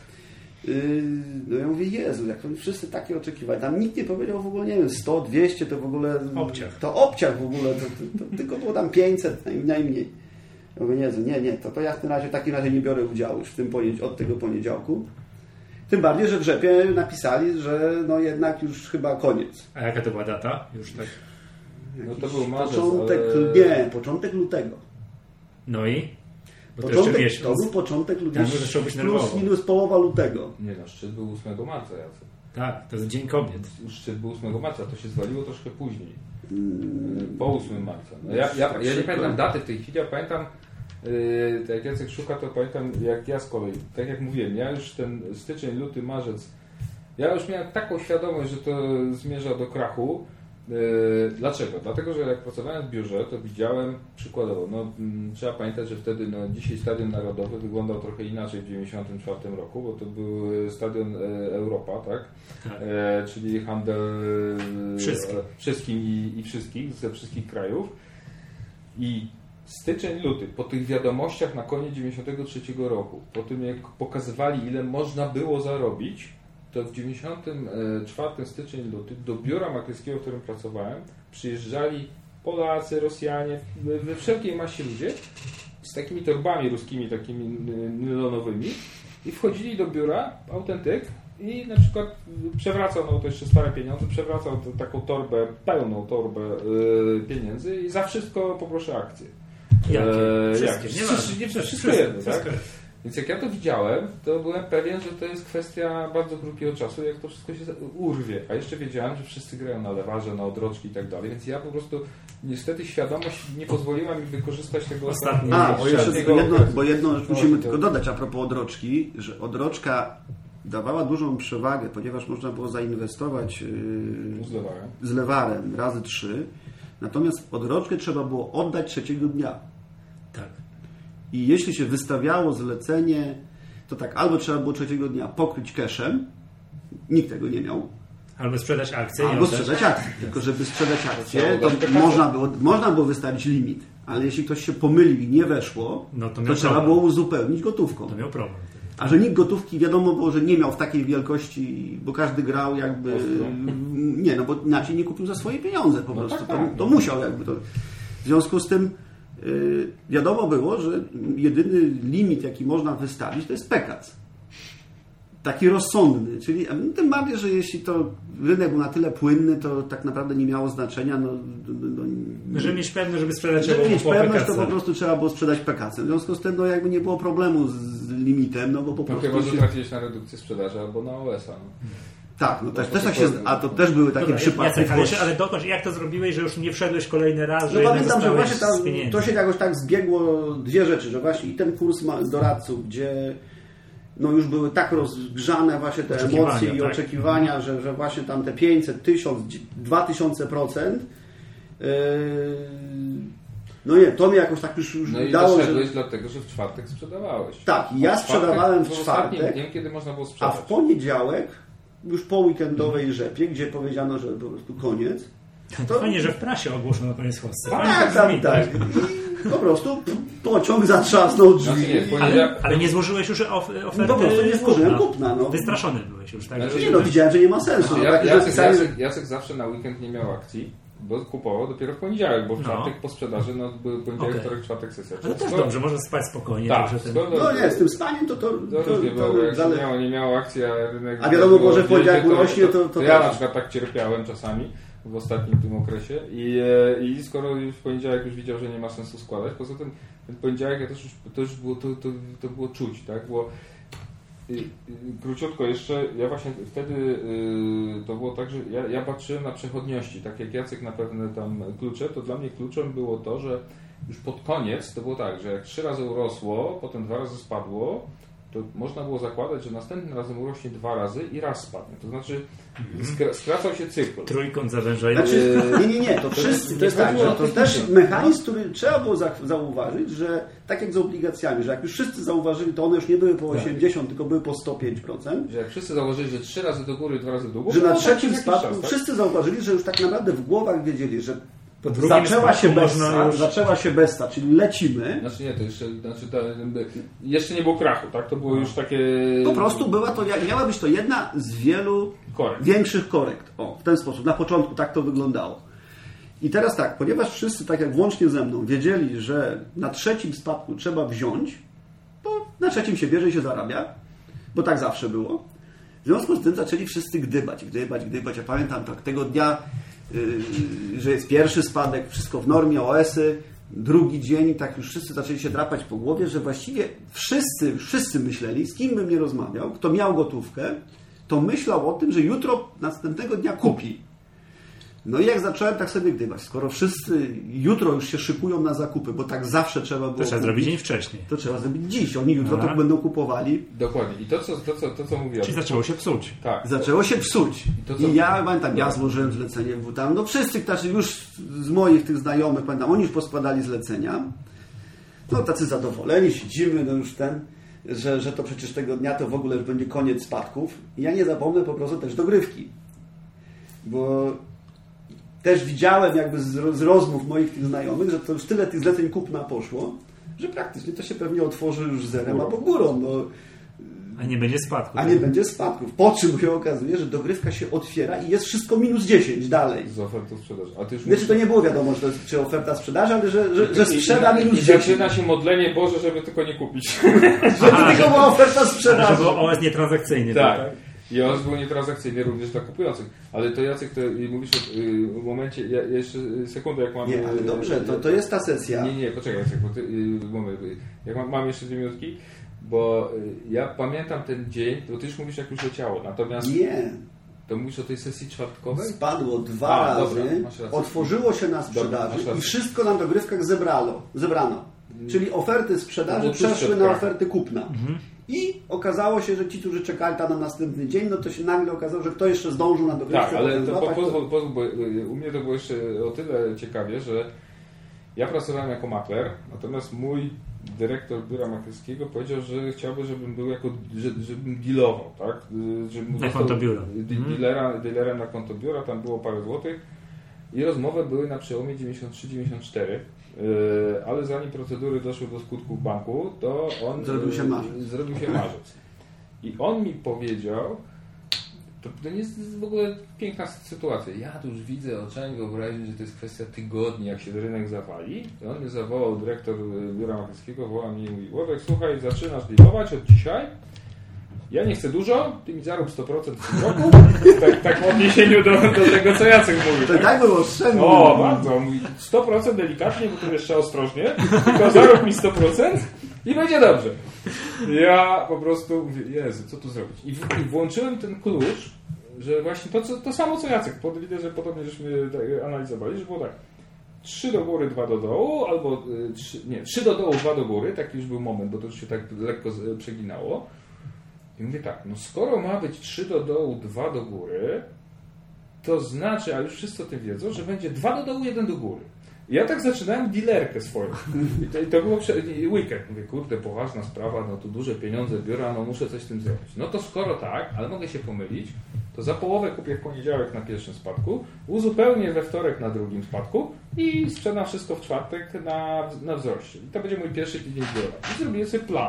Yy, no ja mówię, Jezu, jak to wszyscy takie oczekiwania. Tam nikt nie powiedział w ogóle, nie wiem, sto, dwieście to w ogóle... Obciach. To obciach w ogóle, to, to, to, tylko było tam pięćset najmniej. Ja mówię, Jezu, nie, nie, to, to ja w tym razie, w takim razie nie biorę udziału już w tym poniedział- od tego poniedziałku. Tym bardziej, że w rzepie napisali, że no jednak już chyba koniec. A jaka to była data? Już tak. No to był marzec, Początek, ale... nie, początek lutego. No i? Bo to Początek, jeszcze to był początek lutego. Tak, zaczęło być plus nerwowo. minus połowa lutego. Nie no, szczyt był ósmego marca, Jacek. Tak, to jest Dzień Kobiet. Szczyt był ósmego marca, to się zwaliło troszkę później. Hmm. Po ósmego marca. No ja, ja, ja nie pamiętam daty w tej chwili, ja pamiętam, yy, tak jak Jacek szuka, to pamiętam jak ja z kolei, tak jak mówiłem, ja już ten styczeń, luty, marzec, ja już miałem taką świadomość, że to zmierza do krachu. Yy, dlaczego? Dlatego, że jak pracowałem w biurze, to widziałem przykładowo, no, m, trzeba pamiętać, że wtedy no, dzisiaj Stadion Narodowy wyglądał trochę inaczej w dziewięćdziesiątym czwartym roku, bo to był Stadion e, Europa, tak? tak. E, czyli handel Wszystkim, e, wszystkim i, i wszystkich, ze wszystkich krajów. I styczeń, luty, po tych wiadomościach na koniec dziewięćdziesiątego trzeciego roku, po tym jak pokazywali, ile można było zarobić, to w dziewięćdziesiątym czwartym styczeń, luty do biura maklerskiego, w którym pracowałem, przyjeżdżali Polacy, Rosjanie, we wszelkiej masie ludzie z takimi torbami ruskimi, takimi nylonowymi i wchodzili do biura, autentyk i na przykład przewracał, no to jeszcze stare pieniądze, przewracał taką torbę, pełną torbę yy, pieniędzy i za wszystko poproszę akcję. Jakie? E, Wszystkie, jak? nie ma. Wszystko, wszystko, Wszystko jedno, wszystko tak? jest. Więc jak ja to widziałem, to byłem pewien, że to jest kwestia bardzo krótkiego czasu, jak to wszystko się urwie. A jeszcze wiedziałem, że wszyscy grają na lewarze, na odroczki i tak dalej, więc ja po prostu niestety świadomość nie pozwoliła mi wykorzystać tego ostatniego. A, bo, jeszcze ostatniego jedno, okresu. bo jedno rzecz No, musimy to- tylko dodać a propos odroczki, że odroczka dawała dużą przewagę, ponieważ można było zainwestować yy, Z lewarem. z lewarem razy trzy, natomiast odroczkę trzeba było oddać trzeciego dnia. Tak. I jeśli się wystawiało zlecenie, to tak, albo trzeba było trzeciego dnia pokryć cashem, nikt tego nie miał, Albo sprzedać akcję. Albo sprzedać akcję. Tylko żeby sprzedać akcję, to można było, można było wystawić limit. Ale jeśli ktoś się pomylił i nie weszło, no to, to trzeba było uzupełnić gotówką. To miał problem. A że nikt gotówki wiadomo było, że nie miał w takiej wielkości, bo każdy grał jakby... Ostro. Nie, no bo inaczej nie kupił za swoje pieniądze po prostu. No tak, tak. To, to musiał jakby to... W związku z tym yy, wiadomo było, że jedyny limit, jaki można wystawić, to jest P K C. Taki rozsądny, czyli tym bardziej, że jeśli to rynek był na tyle płynny, to tak naprawdę nie miało znaczenia. No, no, no, żeby mieć pewność, żeby sprzedać żeby mieć pewność, P K C. to po prostu trzeba było sprzedać P K C. W związku z tym no, jakby nie było problemu z limitem, no bo po no, prostu... Chyba, że się... trafiłeś na redukcję sprzedaży albo na O S a. No. Tak, no też, też tak się, a to też były takie Dobra, przypadki. Jacek, ale, ale dokończ, jak to zrobiłeś, że już nie wszedłeś kolejny raz, że no pamiętam, że właśnie tam, z to się jakoś tak zbiegło dwie rzeczy, że właśnie i ten kurs doradców, gdzie no już były tak rozgrzane właśnie te emocje i tak. oczekiwania, że, że właśnie tam te pięćset, tysiąc, dwa tysiące procent yy, no nie, to mnie jakoś tak już, już no dało, i doszedłeś że... dlatego, że w czwartek sprzedawałeś. Tak, ja sprzedawałem w czwartek, czwartek, dniem, kiedy można było a sprzedać. w poniedziałek już po weekendowej rzepie, gdzie powiedziano, że po prostu koniec. To fajnie, że w prasie ogłoszono koniec Polsce. Tak, tak, tak. I po prostu pociąg zatrzasnął drzwi. Znaczy nie, poniedział... ale, ale nie złożyłeś już of, oferty no po prostu nie złożyłem kupna. No. Wystraszony byłeś już, tak? Znaczy, nie no, widziałem, że nie ma sensu. Znaczy, no, ja, tak, Jacek, zapisali... Jacek, Jacek zawsze na weekend nie miał akcji, bo kupował dopiero w poniedziałek, bo w czwartek no. po sprzedaży no, był poniedziałek, okay. wtorek, czwartek sesja. Ale to też dobrze, można spać spokojnie. Tak, ten... No nie, z tym spaniem to to... To, to, nie było, jak zale... miało, nie miało akcji, a rynek... A wiadomo było, że w poniedziałek urośnie, to, to, to, to ja na przykład tak cierpiałem czasami w ostatnim tym okresie i, i skoro w poniedziałek już widział, że nie ma sensu składać, poza tym ten poniedziałek ja też już, to już było, to, to, to było czuć, tak? Bo I, i, króciutko jeszcze, ja właśnie wtedy y, to było tak, że ja, ja patrzyłem na przechodniości, tak jak Jacek na pewne tam klucze, to dla mnie kluczem było to, że już pod koniec to było tak, że jak trzy razy urosło, potem dwa razy spadło, to można było zakładać, że następnym razem urośnie dwa razy i raz spadnie. To znaczy skra- skracał się cykl. Trójkąt zawężenia. Znaczy, nie, nie, nie, to wszyscy, to jest tak, że to też mechanizm, który trzeba było zauważyć, że tak jak z obligacjami, że jak już wszyscy zauważyli, to one już nie były po osiemdziesiąt, tylko były po sto pięć procent. Że jak wszyscy zauważyli, że trzy razy do góry, dwa razy do góry, że na no, trzecim tak spadku czas, tak? wszyscy zauważyli, że już tak naprawdę w głowach wiedzieli, że zaczęła się Besta, już... zaczęła się Besta, czyli lecimy. Znaczy nie, to jeszcze, znaczy to, jeszcze nie było krachu, tak? To było no. już takie... Po prostu była to, miała być to jedna z wielu korekt. większych korekt. O, w ten sposób. Na początku tak to wyglądało. I teraz tak, ponieważ wszyscy, tak jak włącznie ze mną, wiedzieli, że na trzecim spadku trzeba wziąć, to na trzecim się bierze i się zarabia, bo tak zawsze było. W związku z tym zaczęli wszyscy gdybać, gdybać, gdybać. Ja pamiętam tak, tego dnia Yy, że jest pierwszy spadek, wszystko w normie, O S-y, drugi dzień, tak już wszyscy zaczęli się drapać po głowie, że właściwie wszyscy, wszyscy myśleli, z kim bym nie rozmawiał, kto miał gotówkę, to myślał o tym, że jutro, następnego dnia kupi. No i jak zacząłem tak sobie gdybać, skoro wszyscy jutro już się szykują na zakupy, bo tak zawsze trzeba było to trzeba kupić, zrobić dzień wcześniej. To trzeba zrobić dziś. Oni jutro Aha. to będą kupowali. Dokładnie. I to, co, to, co, to, co mówiłem. Czyli zaczęło się psuć. Tak. Zaczęło się psuć. I, to, co... I ja pamiętam, ja złożyłem zlecenie, bo tam, no wszyscy, którzy już z moich tych znajomych, pamiętam, oni już poskładali zlecenia. No tacy zadowoleni, siedzimy, no już ten, że, że to przecież tego dnia to w ogóle już będzie koniec spadków. I ja nie zapomnę po prostu też dogrywki. Bo też widziałem jakby z, z rozmów moich tych znajomych, że to już tyle tych zleceń kupna poszło, że praktycznie to się pewnie otworzy już zerem albo górą. No. A nie będzie spadków. A nie będzie spadków. Po czym się okazuje, że dogrywka się otwiera i jest wszystko minus dziesięć dalej. Z ofertą sprzedaży. A ty już Wiecie, to nie było wiadomo, że to jest, czy oferta sprzedaży, ale że, że, że sprzeda minus dziesięć. I zaczyna się modlenie Boże, żeby tylko nie kupić. żeby tylko była oferta sprzedaży. Żeby O S nietransakcyjny. Tak. tak? I O S był nietransakcyjny również dla kupujących. Ale to Jacek, to mówisz o, w momencie, ja jeszcze sekundę, jak mam... Nie, ale dobrze, to, to jest ta sesja. Nie, nie, poczekaj Jacek, bo ty, moment, jak mam, mam jeszcze dwie minutki, bo ja pamiętam ten dzień, bo ty już mówisz, jak już leciało, natomiast... Nie. To mówisz o tej sesji czwartkowej? Spadło dwa A, razy, dobra, otworzyło się na sprzedaży dobra, i wszystko na dogrywkach zebrano. zebrano. Czyli oferty sprzedaży przeszły na oferty kupna. Mhm. I okazało się, że ci, którzy czekali tam na następny dzień, no to się nagle okazało, że kto jeszcze zdążył na dogrywkę. Tak, ale to po, pozwól, pozwól, bo u mnie to było jeszcze o tyle ciekawie, że ja pracowałem jako makler, natomiast mój dyrektor biura maklerskiego powiedział, że chciałby, żebym był jako, że, żebym dealował, tak? Żebym na konto biura. Dealera, dealerem na konto biura, tam było parę złotych i rozmowy były na przełomie dziewięćdziesiąt trzy dziewięćdziesiąt cztery, ale zanim procedury doszły do skutku w banku, to on zrobił się marzec. Zrobił się marzec. I on mi powiedział, to, to nie jest w ogóle piękna sytuacja. Ja tu już widzę oczami wyobraźni, że to jest kwestia tygodni, jak się rynek zawali. I on mnie zawołał, dyrektor biura maklerskiego, woła mnie i mówi: Łodek, słuchaj, zaczynasz dealować od dzisiaj. Ja nie chcę dużo, ty mi zarób sto procent w tym roku. Tak, tak w odniesieniu do, do tego, co Jacek mówił. To tak, tak było oszczędne. O, bardzo. Mówi sto procent delikatnie, bo tu jeszcze ostrożnie. Tylko zarób mi sto procent i będzie dobrze. Ja po prostu mówię: Jezu, co tu zrobić? I, w, i włączyłem ten klucz, że właśnie to, co, to samo co Jacek. Widzę, że podobnie żeśmy analizowali, że było tak: trzy do góry, dwa do dołu, albo trzy, nie, trzy do dołu, dwa do góry. Taki już był moment, bo to już się tak lekko przeginało. I mówię tak, no skoro ma być trzy do dołu, dwa do góry, to znaczy, a już wszyscy o tym wiedzą, że będzie dwa do dołu, jeden do góry. I ja tak zaczynałem dealerkę swoją. I to, i to było prze... I weekend. Mówię, kurde, poważna sprawa, no tu duże pieniądze biura, no muszę coś z tym zrobić. No to skoro tak, ale mogę się pomylić, to za połowę kupię w poniedziałek na pierwszym spadku, uzupełnię we wtorek na drugim spadku i sprzedam wszystko w czwartek na, na wzroście. I to będzie mój pierwszy tydzień biura. I zrobię sobie plan.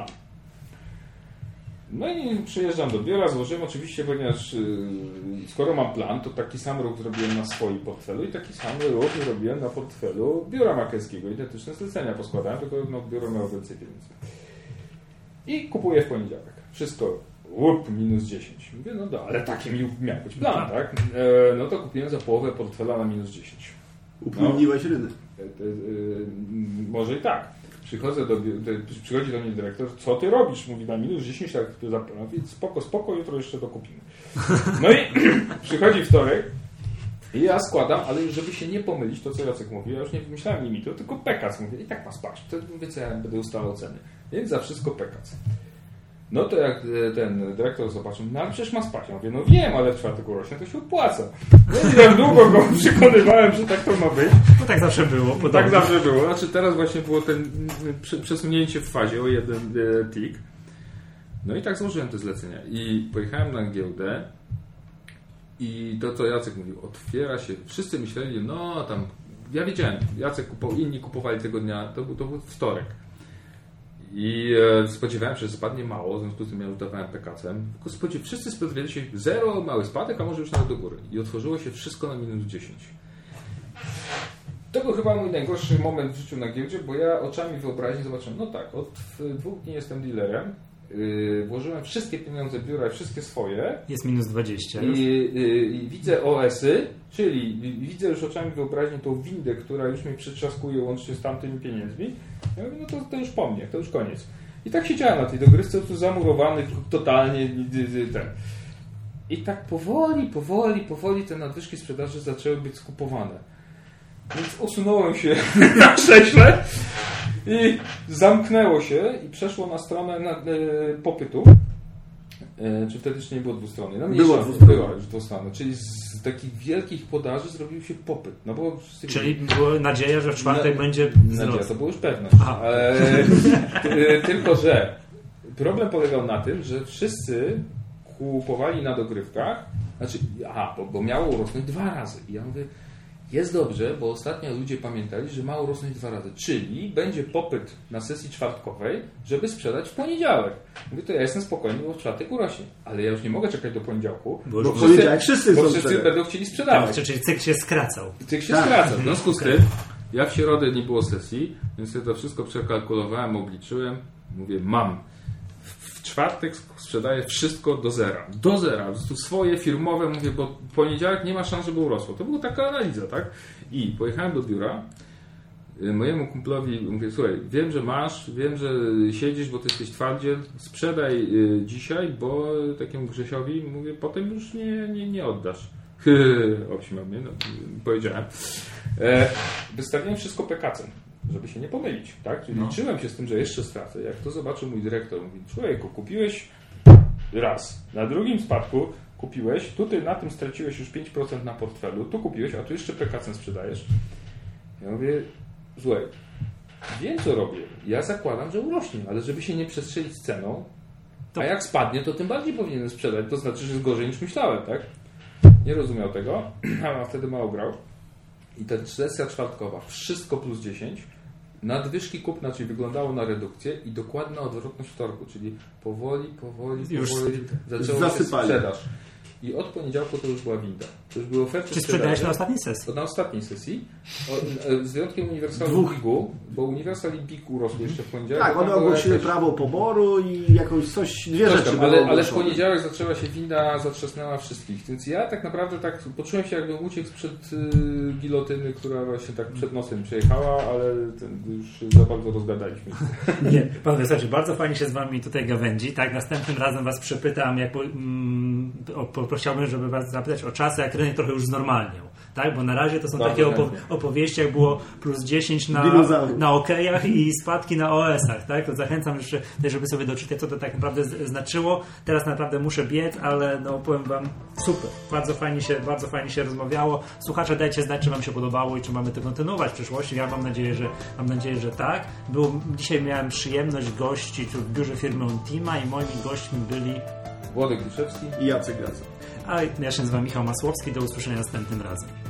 No i przyjeżdżam do biura, złożyłem oczywiście, ponieważ yy, skoro mam plan, to taki sam ruch zrobiłem na swoim portfelu i taki sam ruch robiłem na portfelu biura maklerskiego. Identyczne zlecenia poskładałem, tylko no, biuro miało więcej pieniędzy. I kupuję w poniedziałek. Wszystko, łup, minus dziesięć. Mówię, no do, ale taki mi miał być plan, tak? E, no to kupiłem za połowę portfela na minus dziesięć. Upłynniłeś no, rynek. E, e, e, może i tak. Przychodzę do, przychodzi do mnie dyrektor, co ty robisz? Mówi, na minus dziesięć, tak, spoko, spoko, jutro jeszcze dokupimy. No i przychodzi wtorek i ja składam, ale już żeby się nie pomylić, to co Jacek mówi, ja już nie wymyślałem limitu, tylko pekac. Mówię, i tak ma spać. To mówię, co ja będę ustalał ceny. Więc za wszystko pekac. No to jak ten dyrektor zobaczył, no ale przecież ma spać. Ja mówię, no wiem, ale w czwartek urośnie to się opłaca. No i tak długo go przekonywałem, że tak to ma być. No tak zawsze było. Podobnie. Tak zawsze było. Znaczy teraz właśnie było ten przesunięcie w fazie o jeden tik. No i tak złożyłem te zlecenia. I pojechałem na giełdę i to, co Jacek mówił, otwiera się. Wszyscy myśleli, no tam, ja wiedziałem, Jacek kupował, inni kupowali tego dnia, to był, to był wtorek. I e, spodziewałem się, że spadnie mało, w związku z tym ja już dawałem pekacem. Tylko spodziew- wszyscy spodziewali się zero, mały spadek, a może już nawet do góry. I otworzyło się wszystko na minus dziesięć. To był chyba mój najgorszy moment w życiu na giełdzie, bo ja oczami wyobraźni zobaczyłem, no tak, od dwóch dni jestem dealerem, yy, włożyłem wszystkie pieniądze biura, wszystkie swoje. Jest minus dwadzieścia. I, yy, i widzę O S-y, czyli widzę już oczami wyobraźni tą windę, która już mnie przytrzaskuje łącznie z tamtymi pieniędzmi. Ja mówię, no to, to już po mnie, to już koniec. I tak siedziałem na tej dogrywce, tu zamurowany totalnie ten. I tak powoli, powoli, powoli te nadwyżki sprzedaży zaczęły być skupowane. Więc usunąłem się na krześle i zamknęło się i przeszło na stronę na, e, popytu. E, czy wtedy jeszcze nie było dwustronnej? No, było dwustronne. Była już dwustronne. Czyli z takich wielkich podaży zrobił się popyt. No bo czyli była nadzieja, że w czwartek na, będzie wzrost. Nadzieja, to było już pewność. E, e, tylko, że problem polegał na tym, że wszyscy kupowali na dogrywkach. Znaczy, aha, bo, bo miało urosnąć dwa razy. I ja mówię, jest dobrze, bo ostatnio ludzie pamiętali, że ma urosnąć dwa razy. Czyli będzie popyt na sesji czwartkowej, żeby sprzedać w poniedziałek. Mówię, to ja jestem spokojny, bo w czwartek urośnie. Ale ja już nie mogę czekać do poniedziałku, bo, bo wszyscy, wszyscy, bo wszyscy będą chcieli sprzedawać. Tak, czyli cykl się skracał. Cykl się tak. skracał. W związku z tym, ja w środę nie było sesji, więc ja to wszystko przekalkulowałem, obliczyłem. Mówię, mam. W czwartek sprzedaję wszystko do zera. Do zera. Po prostu swoje firmowe, mówię, bo w poniedziałek nie ma szans, żeby urosło. To była taka analiza, tak? I pojechałem do biura. Mojemu kumplowi mówię, słuchaj, wiem, że masz, wiem, że siedzisz, bo ty jesteś twardziel. Sprzedaj dzisiaj, bo takiemu Grzesiowi mówię, potem już nie, nie, nie oddasz. Obśmiał mnie, no, powiedziałem. E, wystawiłem wszystko pekacem, żeby się nie pomylić, tak? Czyli no. Liczyłem się z tym, że jeszcze stracę. Jak to zobaczył mój dyrektor, mówi, człowieku, kupiłeś raz, na drugim spadku kupiłeś, tutaj na tym straciłeś już pięć procent na portfelu, tu kupiłeś, a tu jeszcze pekacem sprzedajesz. Ja mówię, słuchaj, wiem co robię. Ja zakładam, że urośnie, ale żeby się nie przestrzelić z ceną, To- a jak spadnie, to tym bardziej powinienem sprzedać. To znaczy, że jest gorzej niż myślałem, tak? Nie rozumiał tego, a wtedy mało grał. I ta sesja czwartkowa, wszystko plus dziesięć, nadwyżki kupna, czyli wyglądało na redukcję i dokładna odwrotność torgu, czyli powoli, powoli, Już powoli zaczęła się zasypali. sprzedaż. I od poniedziałku to już była winda. To już były oferty Czy sprzedałeś sprzedaży. na ostatniej sesji? Na ostatniej sesji, o, e, z wyjątkiem Universal Dwóch. Bigu, bo Universal i Big urosły jeszcze w poniedziałek. Tak, bo tam one była ogłosiły jakaś- prawo poboru i jakąś coś, dwie Coś rzeczy tam, były ale, ale w ogłoszone. poniedziałek zaczęła się winda, zatrzasnęła wszystkich. Więc ja tak naprawdę tak poczułem się, jakbym uciekł sprzed y, gilotyny, która właśnie tak przed nosem przejechała, ale ten, już za bardzo rozgadaliśmy. Nie, panowie, słuchajcie, bardzo fajnie się z wami tutaj gawędzi, tak? Następnym razem was przepytam, jak, mm, o, poprosiłbym, żeby was zapytać o czasy, jak rynek trochę już znormalniał, tak? Bo na razie to są Bardzo takie opo- chętnie. opowieści, jak było plus dziesięć na, Dinozaurów. na okejach i spadki na O S-ach, tak? To zachęcam jeszcze, też, żeby sobie doczytać, co to tak naprawdę z- znaczyło. Teraz naprawdę muszę biec, ale no powiem wam, super. Bardzo fajnie się, bardzo fajnie się rozmawiało. Słuchacze, dajcie znać, czy wam się podobało i czy mamy to kontynuować w przyszłości. Ja mam nadzieję, że mam nadzieję, że tak. Był, dzisiaj miałem przyjemność gościć w biurze firmy Untima i moimi gośćmi byli, Włodek Liszewski. I Jacek Gaza. a ja się nazywam Michał Masłowski. Do usłyszenia następnym razem.